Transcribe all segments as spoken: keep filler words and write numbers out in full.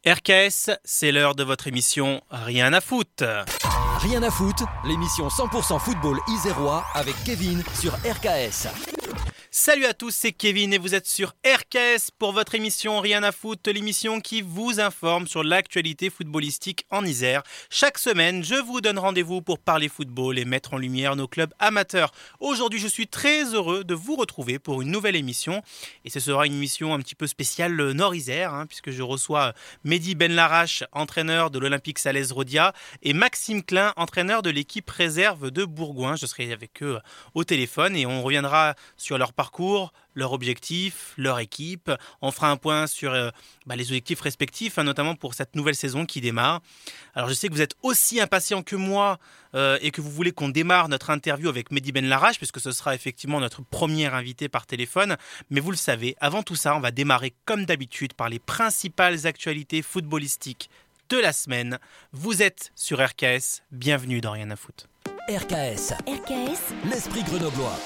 R K S, c'est l'heure de votre émission Rien à foutre. Rien à foutre, l'émission cent pour cent football isérois avec Kevin sur R K S. Salut à tous, c'est Kevin et vous êtes sur R K S pour votre émission Rien à foutre, l'émission qui vous informe sur l'actualité footballistique en Isère. Chaque semaine, je vous donne rendez-vous pour parler football et mettre en lumière nos clubs amateurs. Aujourd'hui, je suis très heureux de vous retrouver pour une nouvelle émission. Et ce sera une émission un petit peu spéciale Nord-Isère, hein, puisque je reçois Mehdi Benlarache, entraîneur de l'Olympique Salaise-Rodia, et Maxime Klein, entraîneur de l'équipe réserve de Bourgoin. Je serai avec eux au téléphone et on reviendra sur leur parcours. Parcours, leur objectif, leur équipe. On fera un point sur euh, bah, les objectifs respectifs, hein, notamment pour cette nouvelle saison qui démarre. Alors je sais que vous êtes aussi impatient que moi euh, et que vous voulez qu'on démarre notre interview avec Mehdi Benlarache, puisque ce sera effectivement notre premier invité par téléphone. Mais vous le savez, avant tout ça, on va démarrer comme d'habitude par les principales actualités footballistiques de la semaine. Vous êtes sur R K S, bienvenue dans Rien à foutre. R K S, R K S, l'esprit grenoblois.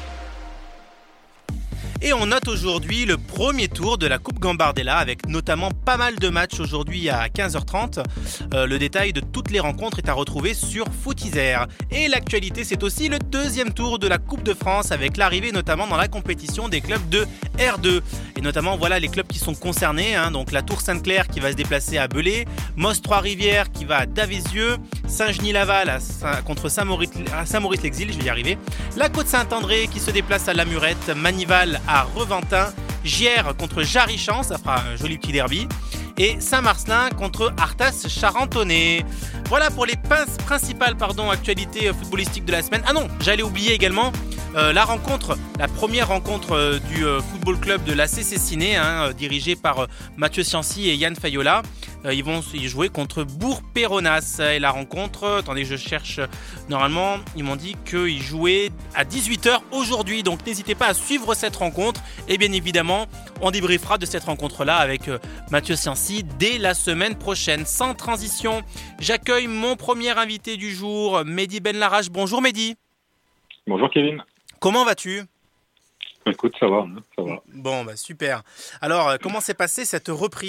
Et on note aujourd'hui le premier tour de la Coupe Gambardella avec notamment pas mal de matchs aujourd'hui à quinze heures trente. Euh, le détail de toutes les rencontres est à retrouver sur Foot Isère. Et l'actualité, c'est aussi le deuxième tour de la Coupe de France avec l'arrivée notamment dans la compétition des clubs de R deux. Et notamment, voilà les clubs qui sont concernés. Hein, donc la Tour Sainte-Claire qui va se déplacer à Belay, Moss Trois-Rivières qui va à Davézieux, Saint-Genis-Laval à Saint- contre Saint-Maurice, à Saint-Maurice-l'Exil, je vais y arriver. La Côte-Saint-André qui se déplace à Lamurette, Manival à Reventin, Gières contre Jarichamps, ça fera un joli petit derby, et Saint-Marcelin contre Artas Charentonnet. Voilà pour les pinces principales pardon, actualités footballistiques de la semaine. Ah non, j'allais oublier également euh, la rencontre, la première rencontre euh, du euh, football club de l'A C C Ciné, hein, euh, dirigé par euh, Mathieu Cianci et Yann Fayola. Euh, ils vont y jouer contre Bourg-Péronas. Et la rencontre, euh, attendez, je cherche, euh, normalement, ils m'ont dit qu'ils jouaient à dix-huit heures aujourd'hui. Donc n'hésitez pas à suivre cette rencontre. Et bien évidemment, on débriefera de cette rencontre-là avec euh, Mathieu Cianci dès la semaine prochaine. Sans transition, j'accueille mon premier invité du jour, Mehdi Benlarache. Bonjour Mehdi. Bonjour Kevin. Comment vas-tu ? Écoute, ça va, ça va. Bon, bah super. Alors, euh, comment s'est passée cette reprise ?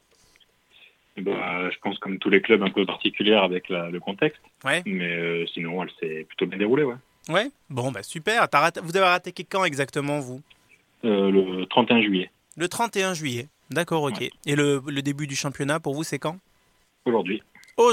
Bah, je pense comme tous les clubs un peu particulière avec la, le contexte. Ouais. Mais euh, sinon, elle s'est plutôt bien déroulée, ouais. Ouais. Bon, bah super. T'as raté- vous avez attaqué quand exactement, vous ? Euh, le trente et un juillet, Le trente et un juillet. D'accord, ok. Ouais. Et le, le début du championnat, pour vous, c'est quand ? aujourd'hui. Aujourd'hui ?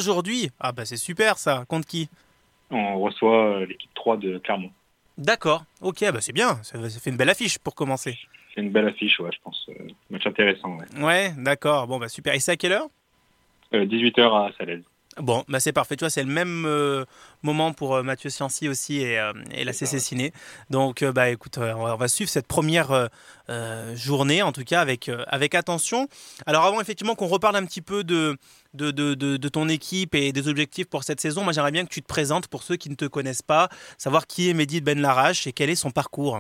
Ah bah c'est super ça. Contre qui ? On reçoit euh, l'équipe trois de Clermont. D'accord. Ok, bah c'est bien. Ça, ça fait une belle affiche pour commencer. C'est une belle affiche, ouais, je pense. Euh, match intéressant, ouais. Ouais, d'accord. Bon, bah super. Et c'est à quelle heure ? Euh, dix-huit heures à Salaise. Bon, bah c'est parfait. Tu vois, c'est le même euh, moment pour euh, Mathieu Cianci aussi et, euh, et la C C Ciné. Donc, euh, bah écoute, euh, on, va, on va suivre cette première euh, euh, journée, en tout cas, avec, euh, avec attention. Alors, avant effectivement qu'on reparle un petit peu de, de, de, de, de ton équipe et des objectifs pour cette saison, moi j'aimerais bien que tu te présentes pour ceux qui ne te connaissent pas, savoir qui est Mehdi Benlarache et quel est son parcours.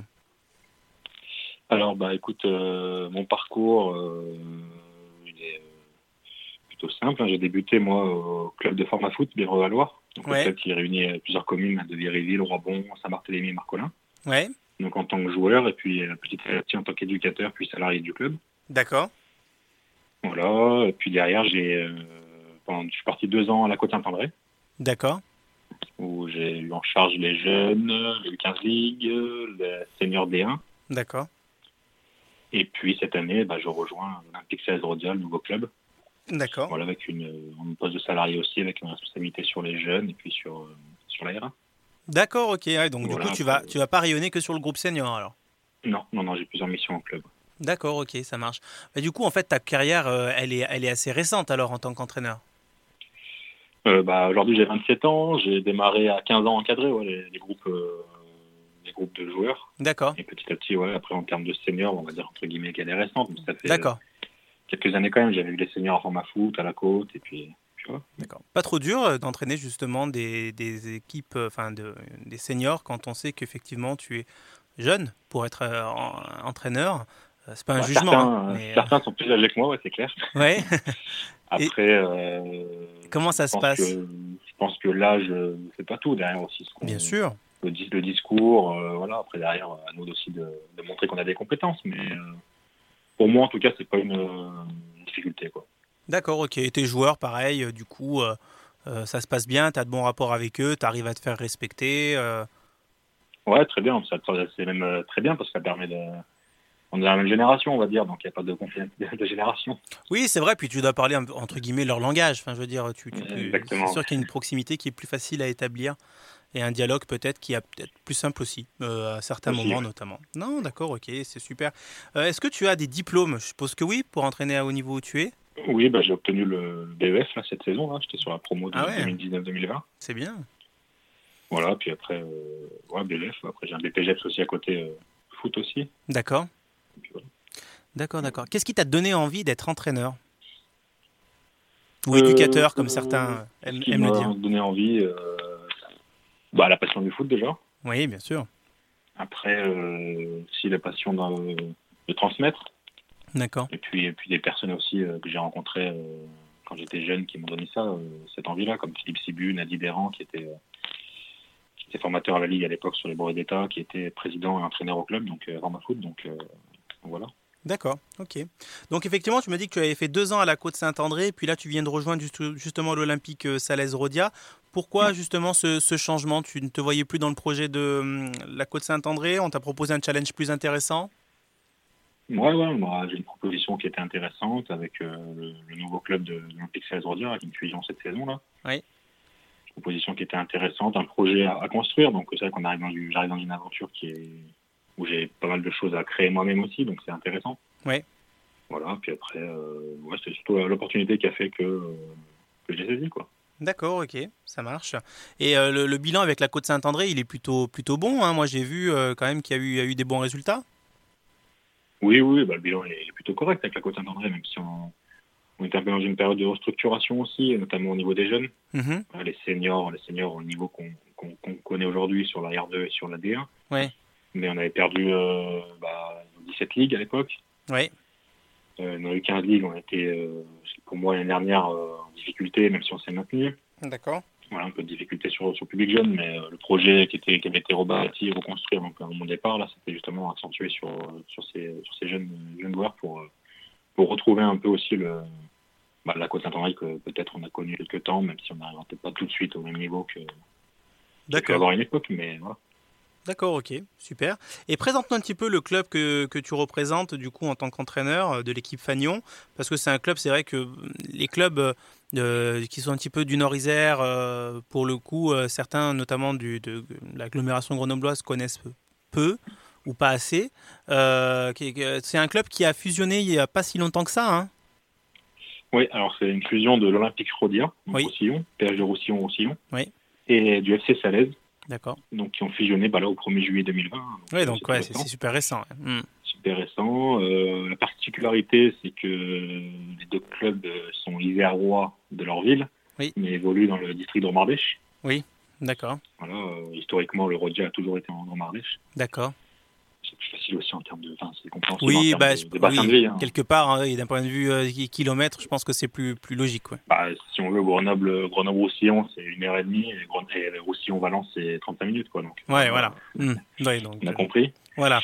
Alors, bah écoute, euh, mon parcours, euh, il est plutôt simple. Hein. J'ai débuté, moi, au club de format foot, Bireux-Valois. Donc, Ouais. un club qui réunit plusieurs communes de Viréville, Roibon, Saint-Barthélemy et Marcolin. Ouais, Donc en tant que joueur et puis euh, petit à petit en tant qu'éducateur puis salarié du club. d'accord. Voilà. Et puis derrière, j'ai, euh, pendant, je suis parti deux ans à la Côte-Saint-André D'accord. où j'ai eu en charge les jeunes, les U quinze League, les seniors D un. D'accord. Et puis cette année, bah, je rejoins l'Olympique Salaise-Rodia, le nouveau club. D'accord. Voilà, avec une, un poste de salarié aussi, avec une responsabilité sur les jeunes et puis sur, euh, sur la R un. D'accord, ok. Ouais, donc Voilà, du coup, tu vas, après- tu vas pas rayonner que sur le groupe senior alors. Non, non, non, j'ai plusieurs missions en club. D'accord, ok, ça marche. Bah, du coup, en fait, ta carrière, euh, elle est, elle est assez récente alors en tant qu'entraîneur. Euh, bah, aujourd'hui, j'ai vingt-sept ans. J'ai démarré à quinze ans encadré ouais, les, les groupes, euh, les groupes de joueurs. D'accord, Et petit à petit, ouais, après, en termes de seniors, on va dire entre guillemets qu'elle est récente. Mais ça fait d'accord, euh, quelques années quand même. J'avais eu les seniors en format foot, à la côte. Et puis, puis voilà. d'accord. Pas trop dur euh, d'entraîner justement des, des équipes, euh, enfin de, des seniors quand on sait qu'effectivement tu es jeune pour être euh, en- entraîneur. Euh, c'est pas un Bah, jugement. certains, hein, euh, mais, euh, certains sont plus âgés que moi, ouais, c'est clair. ouais. Après, euh, Comment ça je se pense passe que- Je pense que l'âge ne fait pas tout derrière aussi. Ce qu'on- Bien sûr. Le, dis- le discours, euh, voilà. Après derrière, à nous aussi de, de montrer qu'on a des compétences. Mais euh, pour moi, en tout cas, c'est pas une, euh, une difficulté, quoi. D'accord, ok. Et tes joueurs, pareil, euh, du coup, euh, euh, ça se passe bien, tu as de bons rapports avec eux, tu arrives à te faire respecter. euh. Ouais, très bien. Ça, c'est même euh, très bien parce que ça permet de. On est dans la même génération, on va dire, donc il n'y a pas de conflit de, de génération. Oui, c'est vrai, puis tu dois parler un peu, entre guillemets leur langage. Enfin, je veux dire, tu, tu peux... c'est Exactement. sûr qu'il y a une proximité qui est plus facile à établir et un dialogue peut-être qui est peut-être plus simple aussi, euh, à certains Aussi, moments ouais. notamment. Non, d'accord, ok, c'est super. Euh, est-ce que tu as des diplômes? Je suppose que oui, pour entraîner à haut niveau où tu es. Oui, bah, j'ai obtenu le B E F là, cette saison. Là. J'étais sur la promo de Ah ouais, deux mille dix-neuf deux mille vingt. c'est bien. Voilà, puis après, euh, ouais, B E F. Après, j'ai un B P G E P S aussi à côté, euh, foot aussi. Et D'accord, puis, voilà. d'accord, d'accord. Qu'est-ce qui t'a donné envie d'être entraîneur ou Euh, éducateur, comme euh, certains ce aiment, qui aiment le dire? m'a donné envie, euh, bah, la passion du foot déjà. Oui, bien sûr. Après, euh, aussi la passion de, de transmettre. D'accord. Et puis, et puis des personnes aussi euh, que j'ai rencontrées euh, quand j'étais jeune qui m'ont donné ça, euh, cette envie-là, comme Philippe Sibu, Nadi Béran, qui était, euh, qui était formateur à la Ligue à l'époque sur les brevets d'État, qui était président et entraîneur au club, donc euh, Rama Foot. Donc euh, voilà. D'accord, ok. Donc effectivement, tu m'as dit que tu avais fait deux ans à la Côte-Saint-André, puis là tu viens de rejoindre juste- justement l'Olympique euh, Salaise-Rodia. Ouais. Pourquoi justement ce, ce changement? Tu ne te voyais plus dans le projet de hum, la Côte-Saint-André? On t'a proposé un challenge plus intéressant? Ouais, ouais, moi, j'ai une proposition qui était intéressante avec euh, le, le nouveau club de l'Olympique Salaise-Rodia, avec une fusion cette saison-là. Oui, Une proposition qui était intéressante, un projet à, à construire. Donc c'est vrai qu'on arrive dans une, j'arrive dans une aventure qui est où j'ai pas mal de choses à créer moi-même aussi, donc c'est intéressant. oui. Voilà, puis après, euh, ouais, c'est surtout l'opportunité qui a fait que, euh, que j'ai saisi, quoi. D'accord, ok, ça marche. Et euh, le, le bilan avec la Côte-Saint-André, il est plutôt, plutôt bon, hein. Moi j'ai vu euh, quand même qu'il y a eu, il y a eu des bons résultats. Oui, oui, bah, le bilan est plutôt correct avec la Côte-Saint-André, même si on, on est un peu dans une période de restructuration aussi, notamment au niveau des jeunes. Mhm. Euh, Les seniors, les seniors au niveau qu'on qu'on qu'on connaît aujourd'hui sur la R deux et sur la D un. Ouais, Mais on avait perdu euh, bah, dix-sept ligues à l'époque. ouais, Euh, dans les quinze ligues, on était, euh, pour moi, l'année dernière, euh, en difficulté, même si on s'est maintenu. d'accord. Voilà, un peu de difficulté sur, sur le public jeune, mais euh, le projet qui, était, qui avait été rebâti et reconstruit donc, à mon départ, là, c'était justement accentué sur, sur, ces, sur ces jeunes, jeunes joueurs pour, euh, pour retrouver un peu aussi le, bah, la Côte-Saint-André que peut-être on a connu quelques temps, même si on n'arrivera peut-être pas tout de suite au même niveau que qu'il a pu D'accord. avoir à une époque, mais voilà. D'accord, ok, super. Et présente-nous un petit peu le club que, que tu représentes du coup en tant qu'entraîneur euh, de l'équipe Fagnon, parce que c'est un club, c'est vrai que euh, les clubs euh, euh, qui sont un petit peu du Nord-Isère, euh, pour le coup, euh, certains notamment du, de, de l'agglomération grenobloise connaissent peu, peu ou pas assez. Euh, qui- qui- c'est un club qui a fusionné il n'y a pas si longtemps que ça, hein? Oui, alors c'est une fusion de l'Olympique Rodia, donc Oui, Roussillon, P H de Roussillon-Roussillon, oui, et du F C Salaise, d'accord. donc qui ont fusionné bah, là au premier juillet deux mille vingt, donc Oui, euh, donc c'est tout ouais, c'est récent. c'est super récent. Ouais. Hmm. Super récent. Euh, la particularité, c'est que les deux clubs euh, sont isérois de leur ville, Oui, mais évoluent dans le district de Romardèche. oui, d'accord, Voilà, euh, historiquement, le Rodia a toujours été en Romardèche. d'accord. C'est plus facile aussi en termes de, enfin, c'est compréhensible en Oui, termes bah, de, je- de bassin de oui, vie. Hein. quelque part, hein, et d'un point de vue euh, ki- kilomètre, je pense que c'est plus, plus logique. Ouais, Bah, si on veut, Grenoble, Grenoble-Roussillon, c'est une heure et demie, et, Gren- et Roussillon-Valence, c'est trente-cinq minutes, quoi. Donc, ouais, voilà, voilà. Hmm. Ouais, donc, on a euh, compris. voilà.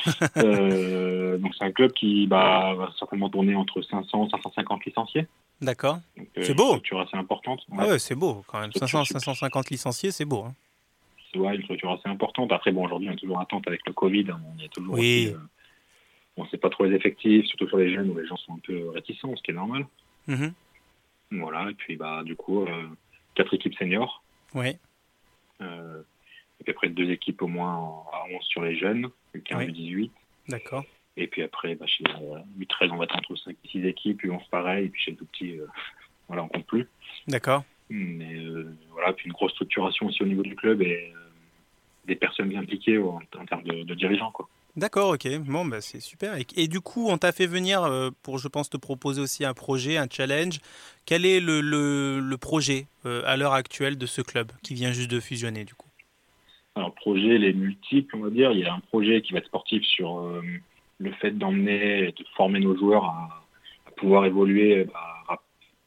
Euh, donc, c'est un club qui bah, va certainement tourner entre cinq cents et cinq cent cinquante licenciés. D'accord. Donc, euh, C'est une beau. structure assez importante. Ah Ouais. ouais, c'est beau quand même. Structure cinq cents, sup- cinq cent cinquante licenciés, c'est beau. Hein. c'est ouais, une structure assez importante. Après, bon, aujourd'hui, on est toujours en attente avec le Covid. Hein, on y est toujours aussi. Oui. Euh, on ne sait pas trop les effectifs, surtout sur les jeunes où les gens sont un peu réticents, ce qui est normal. Mhm. Voilà. Et puis, bah, du coup, euh, quatre équipes seniors. Ouais, Euh, et puis après, deux équipes au moins en- à onze sur les jeunes, le quinze oui, et dix-huit. d'accord. Et puis après, bah, chez euh, huit treize, on va être entre cinq et six équipes, puis onze pareil. Et puis chez les tout petits, euh, voilà, on compte plus. D'accord. Mais euh, voilà, puis une grosse structuration aussi au niveau du club et euh, des personnes bien impliquées en, en termes de, de dirigeants, quoi. D'accord, ok. Bon, bah, c'est super. Et, et du coup, on t'a fait venir euh, pour, je pense, te proposer aussi un projet, un challenge. Quel est le, le, le projet euh, à l'heure actuelle de ce club qui vient juste de fusionner, du coup? Alors, projet, les multiples, on va dire. Il y a un projet qui va être sportif sur euh, le fait d'emmener et de former nos joueurs à, à pouvoir évoluer bah, rap-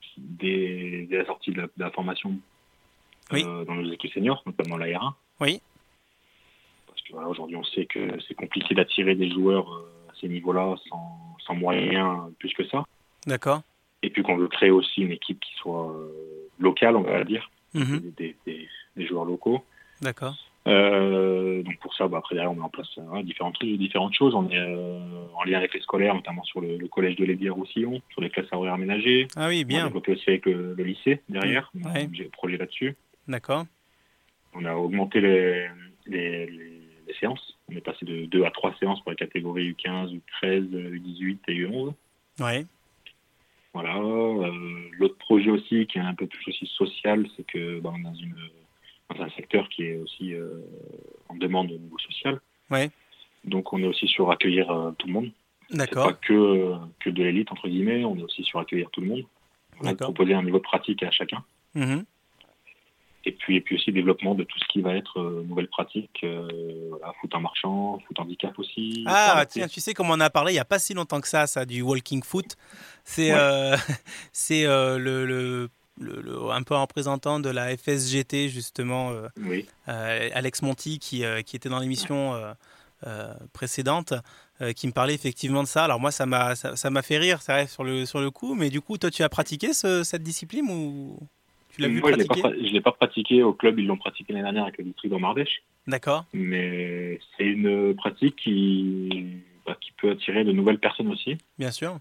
dès, dès la sortie de la, de la formation Oui, euh, dans nos équipes seniors, notamment la R un. oui, Parce que voilà, aujourd'hui, on sait que c'est compliqué d'attirer des joueurs euh, à ces niveaux-là sans, sans moyens plus que ça. d'accord. et puis qu'on veut créer aussi une équipe qui soit euh, locale, on va dire, Mmh. des, des, des joueurs locaux. D'accord. Euh, donc pour ça, bah, après derrière, on met en place hein, différentes, différentes choses. On est euh, en lien avec les scolaires, notamment sur le, le collège de l'Hédière-Roussillon, sur les classes à horaires aménagées. Ah oui, On a bien. développé aussi avec le, le lycée derrière. Mmh. On a Ouais. un objet- projet là-dessus. D'accord. On a augmenté les, les, les, les séances. On est passé de deux à trois séances pour les catégories U quinze, U treize, U dix-huit et U onze. Ouais. Voilà. Euh, l'autre projet aussi, qui est un peu plus aussi social, c'est que bah, on est dans, une, dans un secteur qui est aussi euh, en demande au niveau social. Ouais. Donc on est aussi sur accueillir euh, tout le monde. D'accord. C'est pas que, que de l'élite, entre guillemets, on est aussi sur accueillir tout le monde. On va D'accord. proposer un niveau de pratique à chacun. Mmh. Et puis, et puis aussi développement de tout ce qui va être euh, nouvelles pratiques, euh, voilà, foot en marchant, foot handicap aussi. Ah, adapté. tiens, tu sais comment on en a parlé il n'y a pas si longtemps que ça, ça, du walking foot. C'est Ouais. euh, c'est euh, le, le, le, le- un peu un représentant de la F S G T, justement, euh, Oui. euh, Alex Monti, qui, euh, qui était dans l'émission euh, euh, précédente, euh, qui me parlait effectivement de ça. Alors moi, ça m'a ça, ça m'a fait rire, c'est vrai, sur le, sur le coup, mais du coup, toi, tu as pratiqué ce- cette discipline ou tu l'as vu Moi, je l'ai pas, pratiquer? pra- je l'ai pas pratiqué au club, ils l'ont pratiqué l'année dernière avec le district d'Emmardèche. D'accord, Mais c'est une pratique qui, bah, qui peut attirer de nouvelles personnes aussi. bien sûr.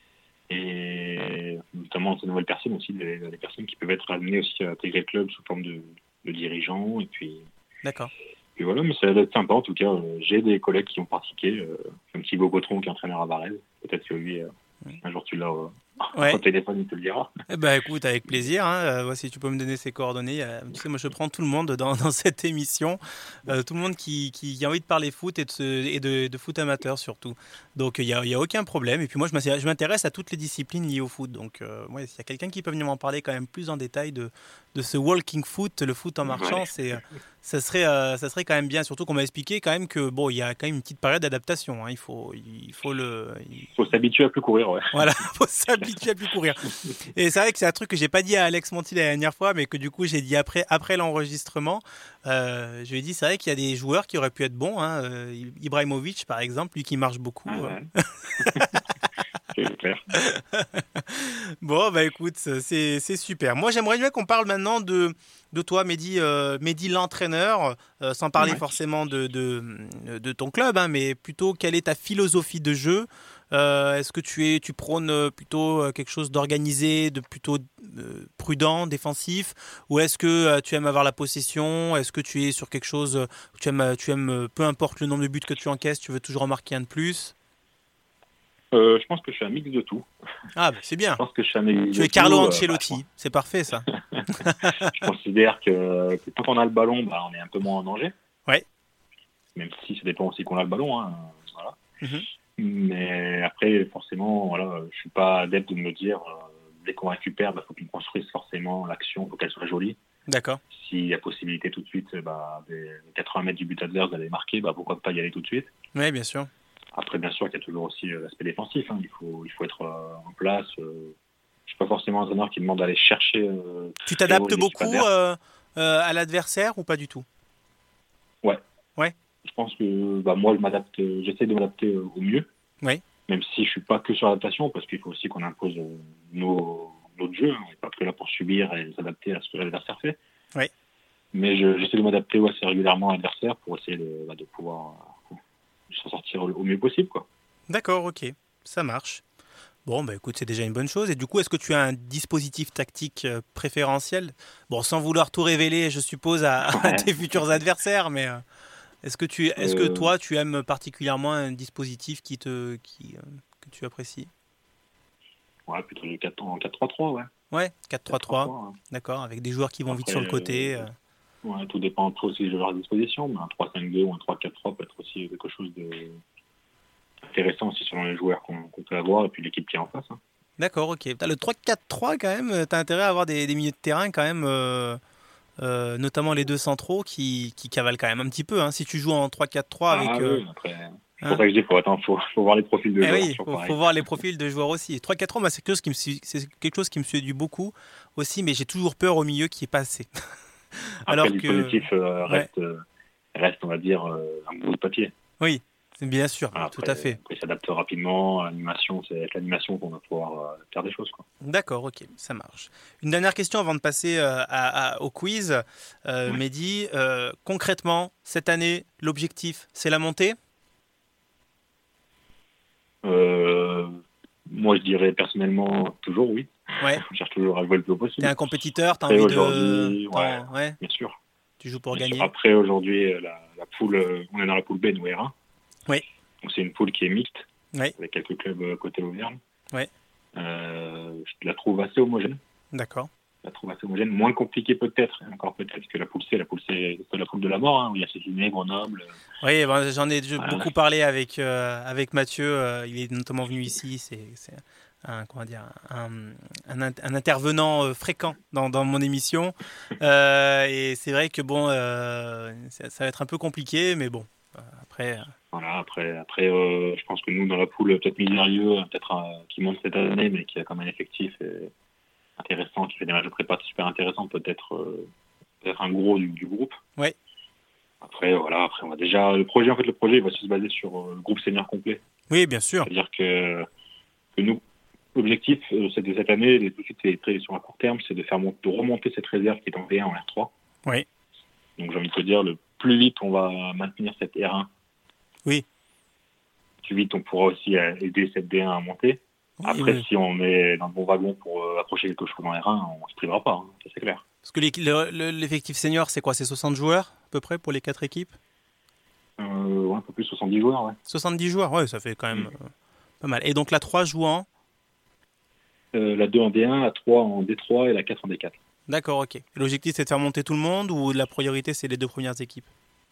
Et notamment ces nouvelles personnes aussi, des, des personnes qui peuvent être amenées aussi à intégrer le club sous forme de, de dirigeants. Et puis, D'accord. puis voilà, mais ça va être sympa en tout cas. Euh, J'ai des collègues qui ont pratiqué, euh, comme Thibaut Gautron qui est entraîneur à Varese. Peut-être que lui, euh, un jour tu l'as euh, Ouais. au téléphone, il te le dira. Eh ben, écoute, avec plaisir. Hein. Euh, ouais, si tu peux me donner ses coordonnées. euh, tu sais, moi, je prends tout le monde dans, dans cette émission. Euh, tout le monde qui, qui, qui a envie de parler foot et de, se- et de, de foot amateur surtout. Donc, il n'y a, il y a aucun problème. Et puis, moi, je m'intéresse- je m'intéresse à toutes les disciplines liées au foot. Donc, euh, ouais, s'il y a quelqu'un qui peut venir m'en parler quand même plus en détail de, de ce walking foot, le foot en marchant, Ouais. c'est, euh, ça, serait, euh, ça serait quand même bien. Surtout qu'on m'a expliqué quand même que, bon, il y a quand même une petite période d'adaptation. Hein. Il faut, il faut le. il- Il faut s'habituer à plus courir, ouais. Voilà, faut s'habituer à plus courir. Et c'est vrai que c'est un truc que j'ai pas dit à Alex Monti la dernière fois, mais que du coup j'ai dit après, après l'enregistrement. Euh, je lui ai dit, c'est vrai qu'il y a des joueurs qui auraient pu être bons. Hein. Euh, Ibrahimovic, par exemple, lui qui marche beaucoup. Ah, euh. ouais. C'est clair. Bon, bah écoute, c'est c'est super. Moi, j'aimerais bien qu'on parle maintenant de, de toi, Mehdi, euh, Mehdi l'entraîneur, euh, sans parler Ouais. forcément de, de, de ton club, hein, mais plutôt quelle est ta philosophie de jeu? Euh, Est-ce que tu es, tu prônes euh, plutôt euh, quelque chose d'organisé, de plutôt euh, prudent, défensif, ou est-ce que euh, tu aimes avoir la possession? Est-ce que tu es sur quelque chose euh, où tu aimes, tu aimes, euh, peu importe le nombre de buts que tu encaisses, tu veux toujours en marquer un de plus? Euh, je pense que je suis un mix de tout. Ah, bah, c'est bien. Je pense que je suis un mix Tu de es Carlo tout, euh, Ancelotti, bah, c'est parfait ça. je considère que, que tant qu'on a le ballon, bah, on est un peu moins en danger. Ouais. Même si ça dépend aussi qu'on a le ballon. Hein, voilà. Mhm. Mais après, forcément, voilà, je suis pas adepte de me dire, euh, dès qu'on récupère, bah, faut qu'on construise forcément l'action, faut qu'elle soit jolie. D'accord. S'il y a possibilité tout de suite, bah, des quatre-vingts mètres du but adverse d'aller marquer, bah, pourquoi pas y aller tout de suite. Oui, bien sûr. Après, bien sûr, il y a toujours aussi euh, l'aspect défensif. Hein. Il faut, il faut être euh, en place. Euh, je suis pas forcément un entraîneur qui demande d'aller chercher. Euh, Tu t'adaptes théorie des beaucoup super euh, euh, à l'adversaire ou pas du tout? Je pense que bah, moi, je m'adapte, euh, j'essaie de m'adapter euh, au mieux. Oui. Même si je suis pas que sur l'adaptation, parce qu'il faut aussi qu'on impose euh, nos, notre jeu. Hein. On n'est pas que là pour subir et s'adapter à ce que l'adversaire fait. Oui. Mais je, j'essaie de m'adapter ouais, assez régulièrement à l'adversaire pour essayer de, bah, de pouvoir euh, s'en sortir au, au mieux possible, quoi. D'accord, ok. Ça marche. Bon, bah écoute, c'est déjà une bonne chose. Et du coup, est-ce que tu as un dispositif tactique euh, préférentiel? Bon, sans vouloir tout révéler, je suppose, à, à Ouais. tes futurs adversaires, mais euh, est-ce que, tu, est-ce que Euh, toi, tu aimes particulièrement un dispositif qui te, qui, euh, que tu apprécies? Ouais, plutôt le quatre en quatre trois trois, ouais. Ouais, quatre trois trois, ouais. d'accord, avec des joueurs qui vont vite Après, sur le côté. euh, euh. Ouais, tout dépend un peu aussi de leur disposition, mais un trois cinq deux ou un trois quatre trois peut être aussi quelque chose de intéressant aussi selon les joueurs qu'on, qu'on peut avoir et puis l'équipe qui est en face. Hein. D'accord, ok. T'as le trois quatre trois quand même, t'as intérêt à avoir des, des milieux de terrain quand même, euh, euh, notamment les deux centraux qui, qui cavalent quand même un petit peu. Hein. Si tu joues en trois quatre trois avec... Ah euh, oui, après, c'est hein. pour ça que je dis, faut, attends, faut, faut voir les profils de Eh joueurs. oui, toujours faut, pareil. faut voir les profils de joueurs aussi. trois quatre trois, moi, c'est quelque chose qui me su- c'est quelque chose qui me séduit beaucoup aussi, mais j'ai toujours peur au milieu qu'il n'y ait pas assez. Après, Alors le que dispositif euh, ouais. reste, euh, reste, on va dire, euh, un bout de papier. oui, Bien sûr, Voilà, tout après, à fait. après, il s'adapte rapidement. L'animation, c'est avec l'animation qu'on va pouvoir euh, faire des choses, quoi. D'accord, ok, ça marche. Une dernière question avant de passer euh, à- à- au quiz. Euh, Ouais. Mehdi, euh, concrètement, cette année, l'objectif, c'est la montée? Euh, Moi, je dirais personnellement toujours oui. Ouais. On cherche toujours à jouer le plus haut T'es possible. un compétiteur, t'as Après, envie de... aujourd'hui, ouais, t'en- Ouais, bien sûr. tu joues pour Bien sûr. gagner. Après, aujourd'hui, euh, la, la poule, euh, on est dans la poule B, nous, R un. Oui. Donc, c'est une poule qui est mixte, Oui, avec quelques clubs euh, côté Auvergne. Ouais. Euh, je la trouve assez homogène. d'accord. Je la trouve assez homogène. Moins compliquée peut-être, et encore peut-être que la poule C. La poule C, c'est la poule de la mort, hein, où il y a Céciné, Grenoble. Oui, ben, j'en ai Voilà. beaucoup parlé avec, euh, avec Mathieu. euh, il est notamment venu ici. C'est, c'est un, comment dire, un, un, int- un intervenant euh, fréquent dans, dans mon émission. Euh, et c'est vrai que bon, euh, ça, ça va être un peu compliqué, mais bon, euh, après. euh, Voilà, après, après euh, je pense que nous, dans la poule, peut-être Misérieux, peut-être euh, qui monte cette année, mais qui a quand même un effectif euh, intéressant, qui fait des matchs de prépa super intéressants, peut-être euh, peut-être un gros du, du groupe. Ouais. Après, voilà, après, on va déjà. Le projet, en fait, le projet, il va se baser sur euh, le groupe senior complet. Oui, bien sûr. C'est-à-dire que, que nous, l'objectif, euh, c'est de cette année, et tout de suite, c'est très sur un court terme, c'est de faire mon- de remonter cette réserve qui est en V un en R trois. Oui. Donc, j'ai envie de te dire, le plus vite on va maintenir cette R un, Oui. plus vite on pourra aussi euh, aider cette D un à monter. Oui, Après, oui. si on est dans le bon wagon pour euh, approcher quelque chose en R un, on ne se privera pas, hein, ça c'est clair. Parce que l'équi- le- le- l'effectif senior, c'est quoi? C'est soixante joueurs, à peu près, pour les quatre équipes? Euh, ouais, un peu plus, soixante-dix joueurs, ouais. soixante-dix joueurs, ouais, ça fait quand même Mm. euh, pas mal. Et donc la trois jouant. Euh, la deux en D un, la trois en D trois et la quatre en D quatre. D'accord, ok. Et l'objectif, c'est de faire monter tout le monde ou la priorité, c'est les deux premières équipes?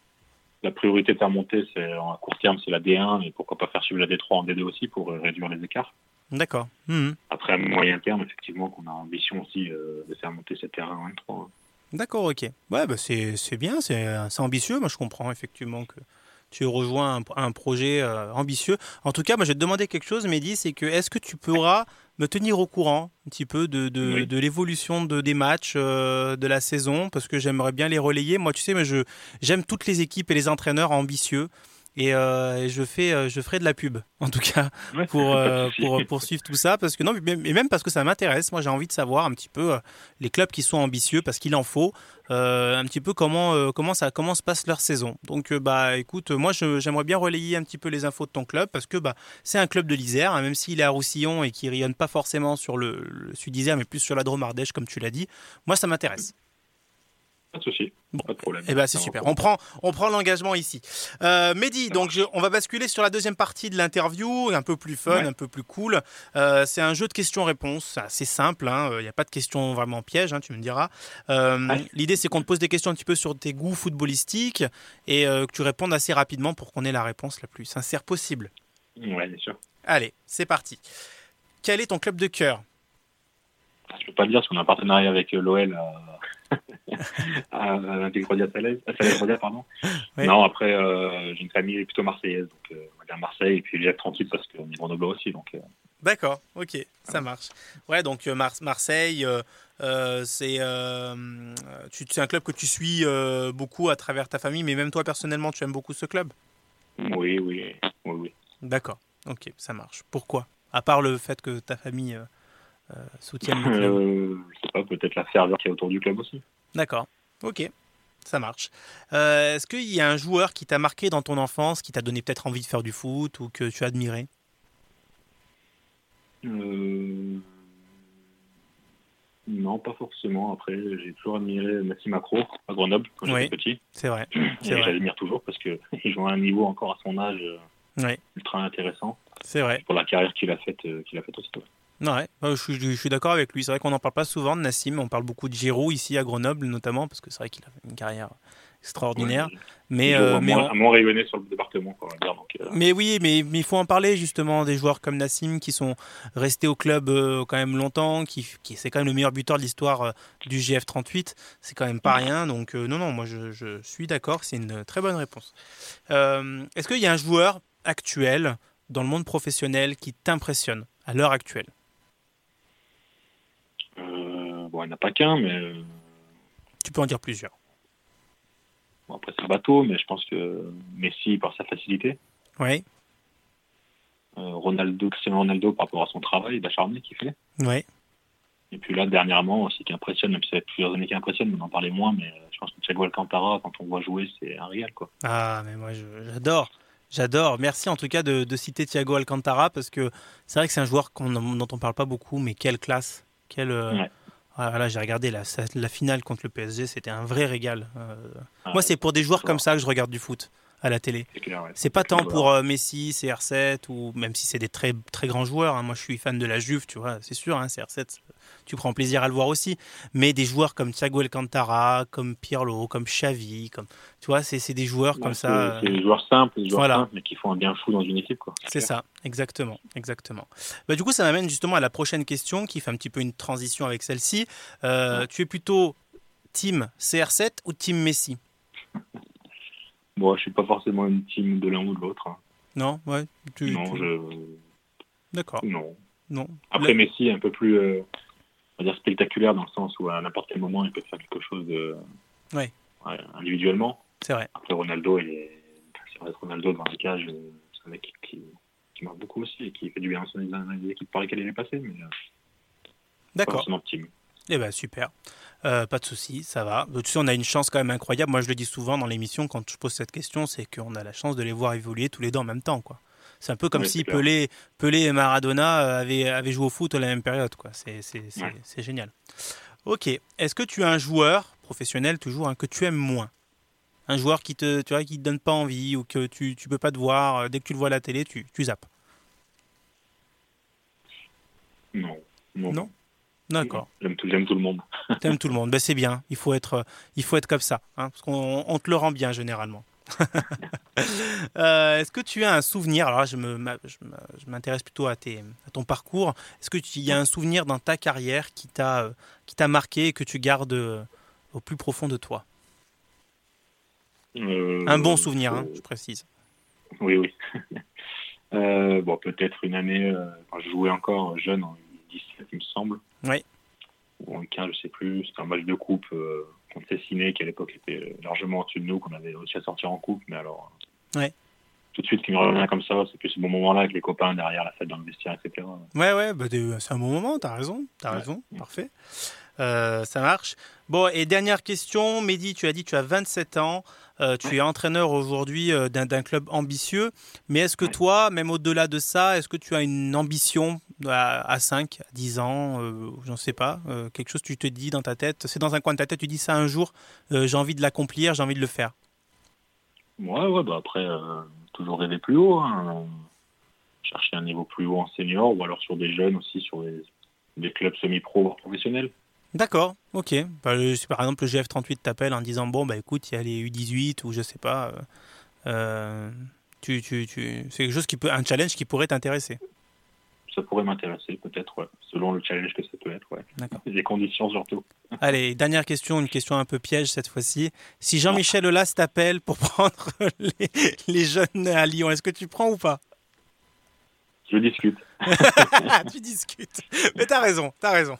La priorité de faire monter, c'est en court terme, c'est la D un, mais pourquoi pas faire suivre la D trois en D deux aussi pour euh, réduire les écarts. D'accord. Mhm. Après, à moyen terme, effectivement, qu'on a ambition aussi euh, de faire monter cette R un en N trois. hein. D'accord, ok. Ouais, bah c'est c'est bien, c'est c'est ambitieux. Moi, je comprends effectivement que tu rejoins un, un projet euh, ambitieux. En tout cas, moi, je vais te demander quelque chose, Mehdi, c'est que est-ce que tu pourras me tenir au courant un petit peu de, de, Oui. de l'évolution de, des matchs euh, de la saison, parce que j'aimerais bien les relayer. Moi, tu sais, mais je j'aime toutes les équipes et les entraîneurs ambitieux. Et, euh, et je fais, euh, je ferai de la pub, en tout cas, Ouais, pour, pas de euh, souci. pour pour suivre tout ça, parce que non, mais même- et même parce que ça m'intéresse. Moi, j'ai envie de savoir un petit peu euh, les clubs qui sont ambitieux, parce qu'il en faut, euh, un petit peu comment euh, comment ça comment se passe leur saison. Donc, euh, bah, écoute, moi, je- j'aimerais bien relayer un petit peu les infos de ton club, parce que bah, c'est un club de l'Isère, hein, même s'il est à Roussillon et qui rayonne pas forcément sur le, le sud d'Isère, mais plus sur la Drôme Ardèche, comme tu l'as dit. Moi, ça m'intéresse. Pas de souci, Bon. pas de problème. Eh ben c'est Ça va super. pour- On prend, on prend l'engagement ici. Euh, Mehdi, Ça donc marche. je- on va basculer sur la deuxième partie de l'interview, un peu plus fun, Ouais. un peu plus cool. Euh, c'est un jeu de questions-réponses, c'est assez simple. hein. Il n'y a pas de questions vraiment pièges, hein, tu me diras. Euh, Ouais. L'idée, c'est qu'on te pose des questions un petit peu sur tes goûts footballistiques et euh, que tu répondes assez rapidement pour qu'on ait la réponse la plus sincère possible. Ouais, bien sûr. Allez, c'est parti. Quel est ton club de cœur? Je peux pas le dire parce qu'on a un partenariat avec euh, l'O L à, à, à l'Intégrodia Salès, à Salès-Rodia, pardon. Ouais. Non, après, euh, j'ai une famille plutôt marseillaise, donc euh, on va dire Marseille, et puis j'ai tranquille parce qu'on est grenoblois aussi, donc euh, D'accord, ok, ça marche. Ouais, donc euh, Mar- Marseille, euh, euh, c'est euh, tu- c'est un club que tu suis euh, beaucoup à travers ta famille, mais même toi personnellement, tu aimes beaucoup ce club? oui, oui, oui, oui. D'accord, ok, ça marche. Pourquoi? À part le fait que ta famille euh, euh, soutienne le club. Euh, je sais pas, peut-être la ferveur qui est autour du club aussi. D'accord, ok, ça marche. Euh, Est-ce qu'il y a un joueur qui t'a marqué dans ton enfance, qui t'a donné peut-être envie de faire du foot ou que tu as admiré? Euh... Non, pas forcément. Après, j'ai toujours admiré Maxime Macro à Grenoble quand Oui. j'étais petit. C'est vrai, Et c'est vrai. j'admire toujours parce qu'il joue à un niveau encore à son âge euh, Oui, ultra intéressant c'est vrai. pour la carrière qu'il a faite euh, qu'il a faite aussi. Ouais, ouais, je suis, je suis d'accord avec lui. C'est vrai qu'on n'en parle pas souvent de Nassim. On parle beaucoup de Giroud ici à Grenoble notamment parce que c'est vrai qu'il a une carrière extraordinaire. Ouais, mais, il euh, joue mais, à on- moins- à moins rayonner sur le département, quoi, on va dire. Donc, euh, mais oui, mais mais il faut en parler justement des joueurs comme Nassim qui sont restés au club euh, quand même longtemps, qui, qui c'est quand même le meilleur buteur de l'histoire euh, du G F trente-huit. C'est quand même pas rien. Donc euh, non, non, moi je, je suis d'accord. C'est une très bonne réponse. Euh, Est-ce qu'il y a un joueur actuel dans le monde professionnel qui t'impressionne à l'heure actuelle? euh, bon, il n'y en a pas qu'un, mais euh, Tu peux en dire plusieurs. bon, après c'est un bateau, mais je pense que Messi par sa facilité. Oui. Euh, Ronaldo, Cristiano Ronaldo par rapport à son travail d'acharné qu'il fait. Oui. Et puis là, dernièrement, aussi qui impressionne, même si ça fait plusieurs années qui impressionne, mais on en parlait moins, mais euh, je pense que Thiago Alcantara, quand on voit jouer, c'est un régal, quoi. Ah, mais moi, je- j'adore. J'adore. Merci en tout cas de, de citer Thiago Alcantara parce que c'est vrai que c'est un joueur qu'on, dont on parle pas beaucoup, mais quelle classe. Quelle, euh, Ouais. ah, là, j'ai regardé la, la finale contre le P S G, c'était un vrai régal. Euh, Ah, moi, c'est pour des joueurs c'est comme clair. ça que je regarde du foot à la télé. C'est clair, ouais. C'est pas Tous tant les pour joueurs. euh, Messi, C R sept, ou même si c'est des très, très grands joueurs. Hein. Moi, je suis fan de la Juve, tu vois, c'est sûr, hein, C R sept, tu prends plaisir à le voir aussi. Mais des joueurs comme Thiago Alcantara, comme Pirlo, comme Xavi, comme, tu vois, c'est, c'est des joueurs Ouais, comme c'est, ça. euh, c'est des joueurs simples, des joueurs voilà. simples, mais qui font un bien fou dans une équipe, quoi. C'est ça, exactement, exactement. Bah, du coup, ça m'amène justement à la prochaine question qui fait un petit peu une transition avec celle-ci. Euh, Ouais. Tu es plutôt team C R sept ou team Messi? Moi, je suis pas forcément une team de l'un ou de l'autre. Hein. Non, ouais. Tu, non, tu- je... D'accord. non. Non. Après, Le- Messi est un peu plus, euh, on va dire, spectaculaire dans le sens où à n'importe quel moment, il peut faire quelque chose de... Ouais. Ouais, individuellement. C'est vrai. Après, Ronaldo, il est... c'est vrai que Ronaldo, dans la cage, euh, c'est un mec qui, qui, qui marque beaucoup aussi et qui fait du bien dans les équipes par lesquelles il est passé, mais euh, pas D'accord. forcément team. Eh ben super. Euh, pas de souci, ça va. Tu sais, on a une chance quand même incroyable. Moi, je le dis souvent dans l'émission quand je pose cette question, c'est qu'on a la chance de les voir évoluer tous les deux en même temps, quoi. C'est un peu comme Oui, si c'est clair. Pelé, Pelé et Maradona euh, avaient, avaient joué au foot à la même période, quoi. C'est, c'est, c'est, Ouais. c'est génial. Ok. Est-ce que tu as un joueur professionnel toujours hein, que tu aimes moins? Un joueur qui te, tu vois, qui te donne pas envie ou que tu, tu peux pas te voir euh, dès que tu le vois à la télé, tu, tu zappes. Non. Non. Non. D'accord. J'aime tout, j'aime tout le monde. T'aimes tout le monde. Ben, c'est bien. Il faut être, il faut être comme ça, hein, parce qu'on on te le rend bien généralement. Euh, est-ce que tu as un souvenir? Alors là, je me, ma- je me- je m'intéresse plutôt à, tes, à ton parcours. Est-ce que tu- il y a un souvenir dans ta carrière qui t'a, euh, qui t'a marqué et que tu gardes euh, au plus profond de toi? Euh, Un bon souvenir, hein, euh, je précise. Oui, oui. euh, bon, peut-être une année, euh, quand je jouais encore jeune, en dix-sept, il me semble. Oui. Ou en quinze, je sais plus. C'était un match de coupe euh, contre Cessiné, qui à l'époque était largement au-dessus de nous, qu'on avait réussi à sortir en coupe. Mais alors, euh, Ouais. tout de suite, qui me revient comme ça, c'est plus ce bon moment-là avec les copains derrière la fête dans le vestiaire, et cetera. Ouais, ouais, bah, de- c'est un bon moment, t'as raison, t'as Ouais. raison, parfait. Euh, ça marche. Bon, et dernière question, Mehdi, tu as dit tu as vingt-sept ans, euh, tu es entraîneur aujourd'hui euh, d'un, d'un club ambitieux, mais est-ce que Ouais. toi, même au-delà de ça, est-ce que tu as une ambition à, à cinq, à dix ans, euh, j'en sais pas, euh, quelque chose que tu te dis dans ta tête, c'est dans un coin de ta tête, tu dis ça un jour, euh, j'ai envie de l'accomplir, j'ai envie de le faire. Ouais, ouais, bah après, euh, toujours rêver plus haut. Hein. Chercher un niveau plus haut en senior, ou alors sur des jeunes aussi, sur des, des clubs semi-pro voire professionnels. D'accord, ok. Bah, le- si par exemple le G F trente-huit t'appelle en disant bon bah écoute il y a les U dix-huit ou je sais pas, euh, euh, tu, tu, tu, c'est quelque chose qui peut, un challenge qui pourrait t'intéresser. Ça pourrait m'intéresser, peut-être, ouais. Selon le challenge que ça peut être, ouais. D'accord. Les conditions surtout. Allez, dernière question, une question un peu piège cette fois-ci. Si Jean-Michel Aulas t'appelle pour prendre les, les jeunes à Lyon, est-ce que tu prends ou pas? Je discute. Tu discutes. Mais t'as raison, t'as raison.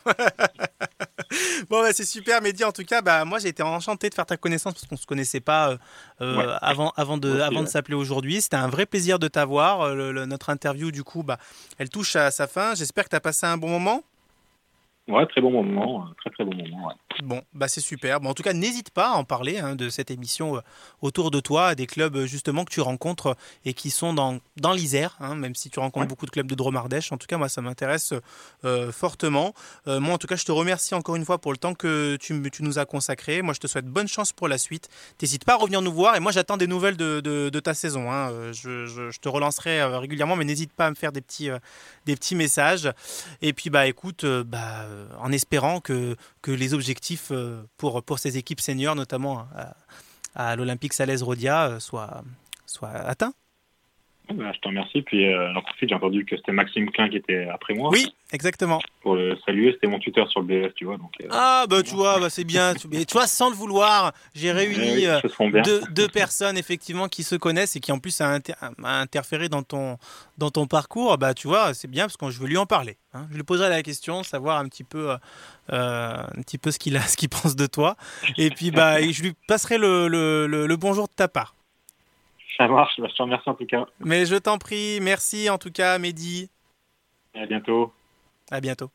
Bon, bah, c'est super, Mehdi. En tout cas, bah, moi, j'ai été enchanté de faire ta connaissance parce qu'on ne se connaissait pas euh, Ouais. avant, avant de, Moi aussi, avant de ouais. s'appeler aujourd'hui. C'était un vrai plaisir de t'avoir. Euh, le- le- notre interview, du coup, bah, elle touche à sa fin. J'espère que tu as passé un bon moment. Ouais, très bon moment, euh, très très bon moment, ouais. Bon, bah c'est super. Bon, en tout cas, n'hésite pas à en parler hein, de cette émission euh, autour de toi, à des clubs euh, justement que tu rencontres euh, et qui sont dans, dans l'Isère, hein, même si tu rencontres Ouais. beaucoup de clubs de Dromardèche. En tout cas, moi, ça m'intéresse euh, fortement. Euh, moi, en tout cas, je te remercie encore une fois pour le temps que tu, me- tu nous as consacré. Moi, je te souhaite bonne chance pour la suite. N'hésite pas à revenir nous voir et moi, j'attends des nouvelles de, de, de ta saison. Hein. Euh, Je, je- je te relancerai euh, régulièrement, mais n'hésite pas à me faire des petits, euh, des petits messages. Et puis, bah, écoute, euh, bah, euh, en espérant que, que les objectifs euh, pour, pour ces équipes seniors, notamment à, à l'Olympique Salaise Rhodia, euh, soient, soient atteints. Ouais, bah, je te remercie. Puis euh, j'en profite, j'ai entendu que c'était Maxime Klein qui était après moi. Oui, exactement. Pour le saluer, c'était mon tuteur sur le B F, tu vois. Donc, euh, Ah, bah tu vois, bah, c'est bien. Tu, mais, tu vois, sans le vouloir, j'ai réuni ouais, oui, euh, les choses font bien. deux, deux personnes effectivement qui se connaissent et qui en plus a, inter- a interféré dans ton, dans ton parcours. Bah tu vois, c'est bien parce que je veux lui en parler. Hein. Je lui poserai la question, savoir un petit peu, euh, un petit peu ce qu'il a, ce qu'il pense de toi. Et puis bah, je lui passerai le, le, le, le bonjour de ta part. Ça marche, je te remercie en tout cas. Mais je t'en prie, merci en tout cas, Mehdi. Et à bientôt. À bientôt.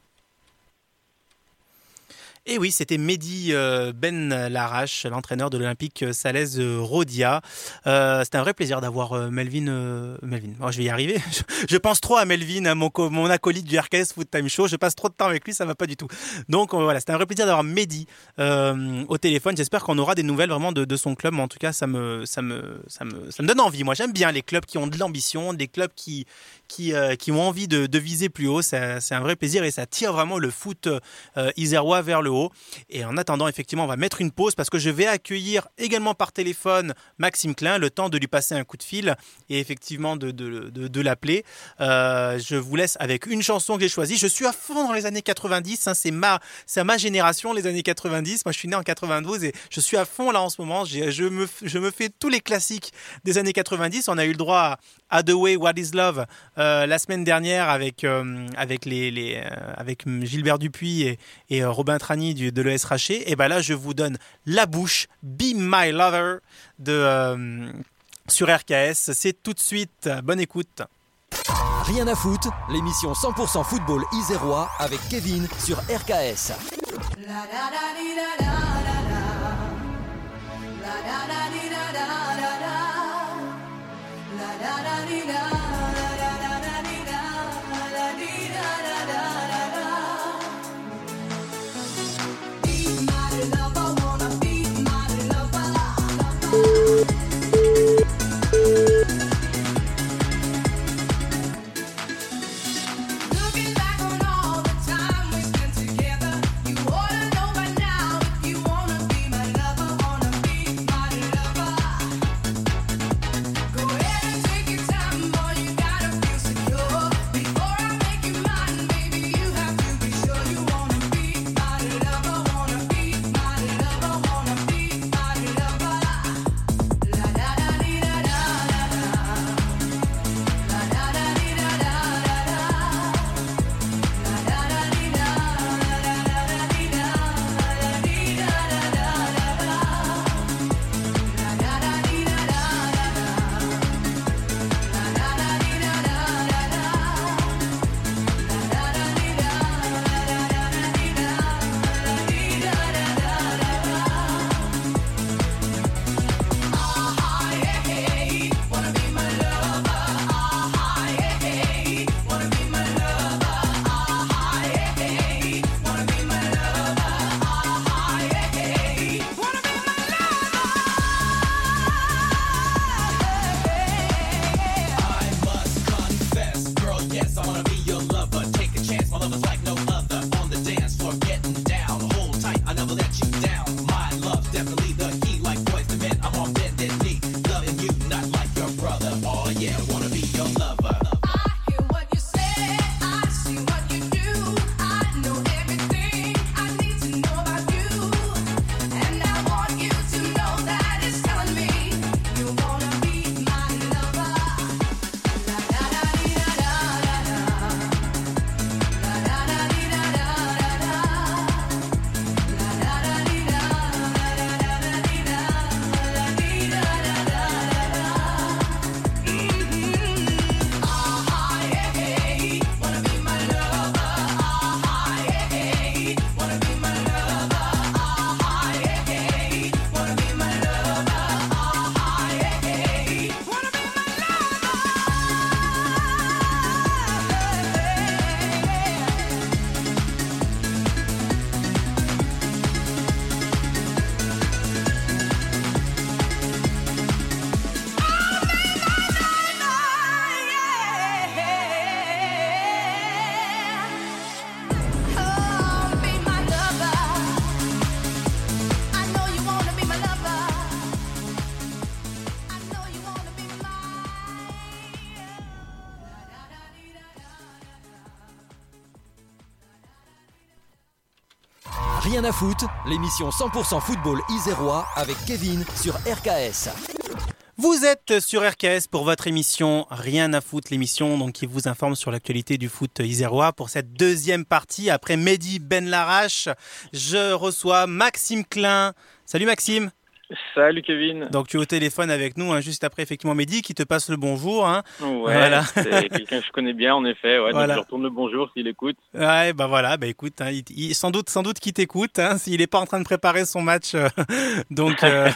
Et oui, c'était Mehdi euh, Ben Larache, l'entraîneur de l'Olympique Salaise Rhodia. Euh, c'était un vrai plaisir d'avoir euh, Melvin. Euh, Melvin, oh, je vais y arriver. Je, je pense trop à Melvin, à mon, co- mon acolyte du R K S Foot Time Show. Je passe trop de temps avec lui, ça va pas du tout. Donc euh, voilà, c'était un vrai plaisir d'avoir Mehdi euh, au téléphone. J'espère qu'on aura des nouvelles vraiment de, de son club. Mais en tout cas, ça me, ça me, ça me, ça me donne envie. Moi, j'aime bien les clubs qui ont de l'ambition, des clubs qui, qui, euh, qui ont envie de, de viser plus haut. Ça, c'est un vrai plaisir et ça tire vraiment le foot euh, isérois vers le haut. Et en attendant, effectivement, on va mettre une pause parce que je vais accueillir également par téléphone Maxime Klein, le temps de lui passer un coup de fil et effectivement de, de, de, de l'appeler. Euh, je vous laisse avec une chanson que j'ai choisie. Je suis à fond dans les années quatre-vingt-dix, hein, c'est, ma, c'est ma génération, les années quatre-vingt-dix. Moi, je suis né en quatre-vingt-douze et je suis à fond là en ce moment. J'ai, je, me, je me fais tous les classiques des années quatre-vingt-dix. On a eu le droit à À The Way, What Is Love euh, la semaine dernière avec, euh, avec, les, les, euh, avec Gilbert Dupuis et, et euh, Robin Trani du, de l'E S Raché. Et bien là, je vous donne La Bouche, Be My Lover de, euh, sur R K S. C'est tout de suite. Bonne écoute. Rien à foutre, l'émission cent pour cent football isérois avec Kevin sur R K S. Looking back on all the time we spent together, you ought to know by now if you wanna be my lover, wanna be my lover. Go ahead and take your time, boy, you gotta feel secure. Before I make you mine, baby, you have to be sure you wanna be my lover, wanna be my lover, wanna be my lover. La da da dee da da da da. La da da dee da da da da. La da da dee da da da da dee da da dee da da da da da. La da da dee da da da da. La da da dee da da da da. La da da dee da da da da dee da dee da da da da. Ah yeah hey, wanna be my lover. Ah yeah hey, wanna be my lover. Ah yeah hey, wanna be my lover. Ah yeah hey, wanna be my lover. I must confess, girl, yes, I wanna be your lover. Take a chance, my lover's like no other. On the dance floor, getting down. Hold tight, I never let you down. My love's definitely the key, like boys to men. I'm on bended knee, loving you, not like your brother. Oh yeah, wanna be your lover. I hear what you say, I see what you do. I know everything I need to know about you, and I want you to know that it's telling me you wanna be my lover. La da da dee da da da da. La da da dee da da da da. La da da dee da da da da dee da da dee da da da da. Ah yeah hey, wanna be my lover. Ah yeah hey, wanna be my lover. Ah yeah hey, wanna be my lover. Ah yeah hey, wanna be my Oh, be my lover. I know you wanna be my lover. I know you wanna be Rien à foutre, l'émission cent pour cent football isérois avec Kevin sur R K S. Vous êtes sur R K S pour votre émission Rien à foutre, l'émission donc qui vous informe sur l'actualité du foot isérois. Pour cette deuxième partie, après Mehdi Ben Larache, je reçois Maxime Klein. Salut Maxime. Salut Kevin. Donc tu es au téléphone avec nous, hein, juste après effectivement Mehdi qui te passe le bonjour. Hein. Ouais, Voilà. c'est quelqu'un que je connais bien en effet. Ouais, Voilà. donc je retourne le bonjour s'il écoute. Ouais, bah voilà, bah écoute, hein, il, il- sans doute, sans doute qu'il t'écoute, hein, s'il est pas en train de préparer son match, euh, donc, euh,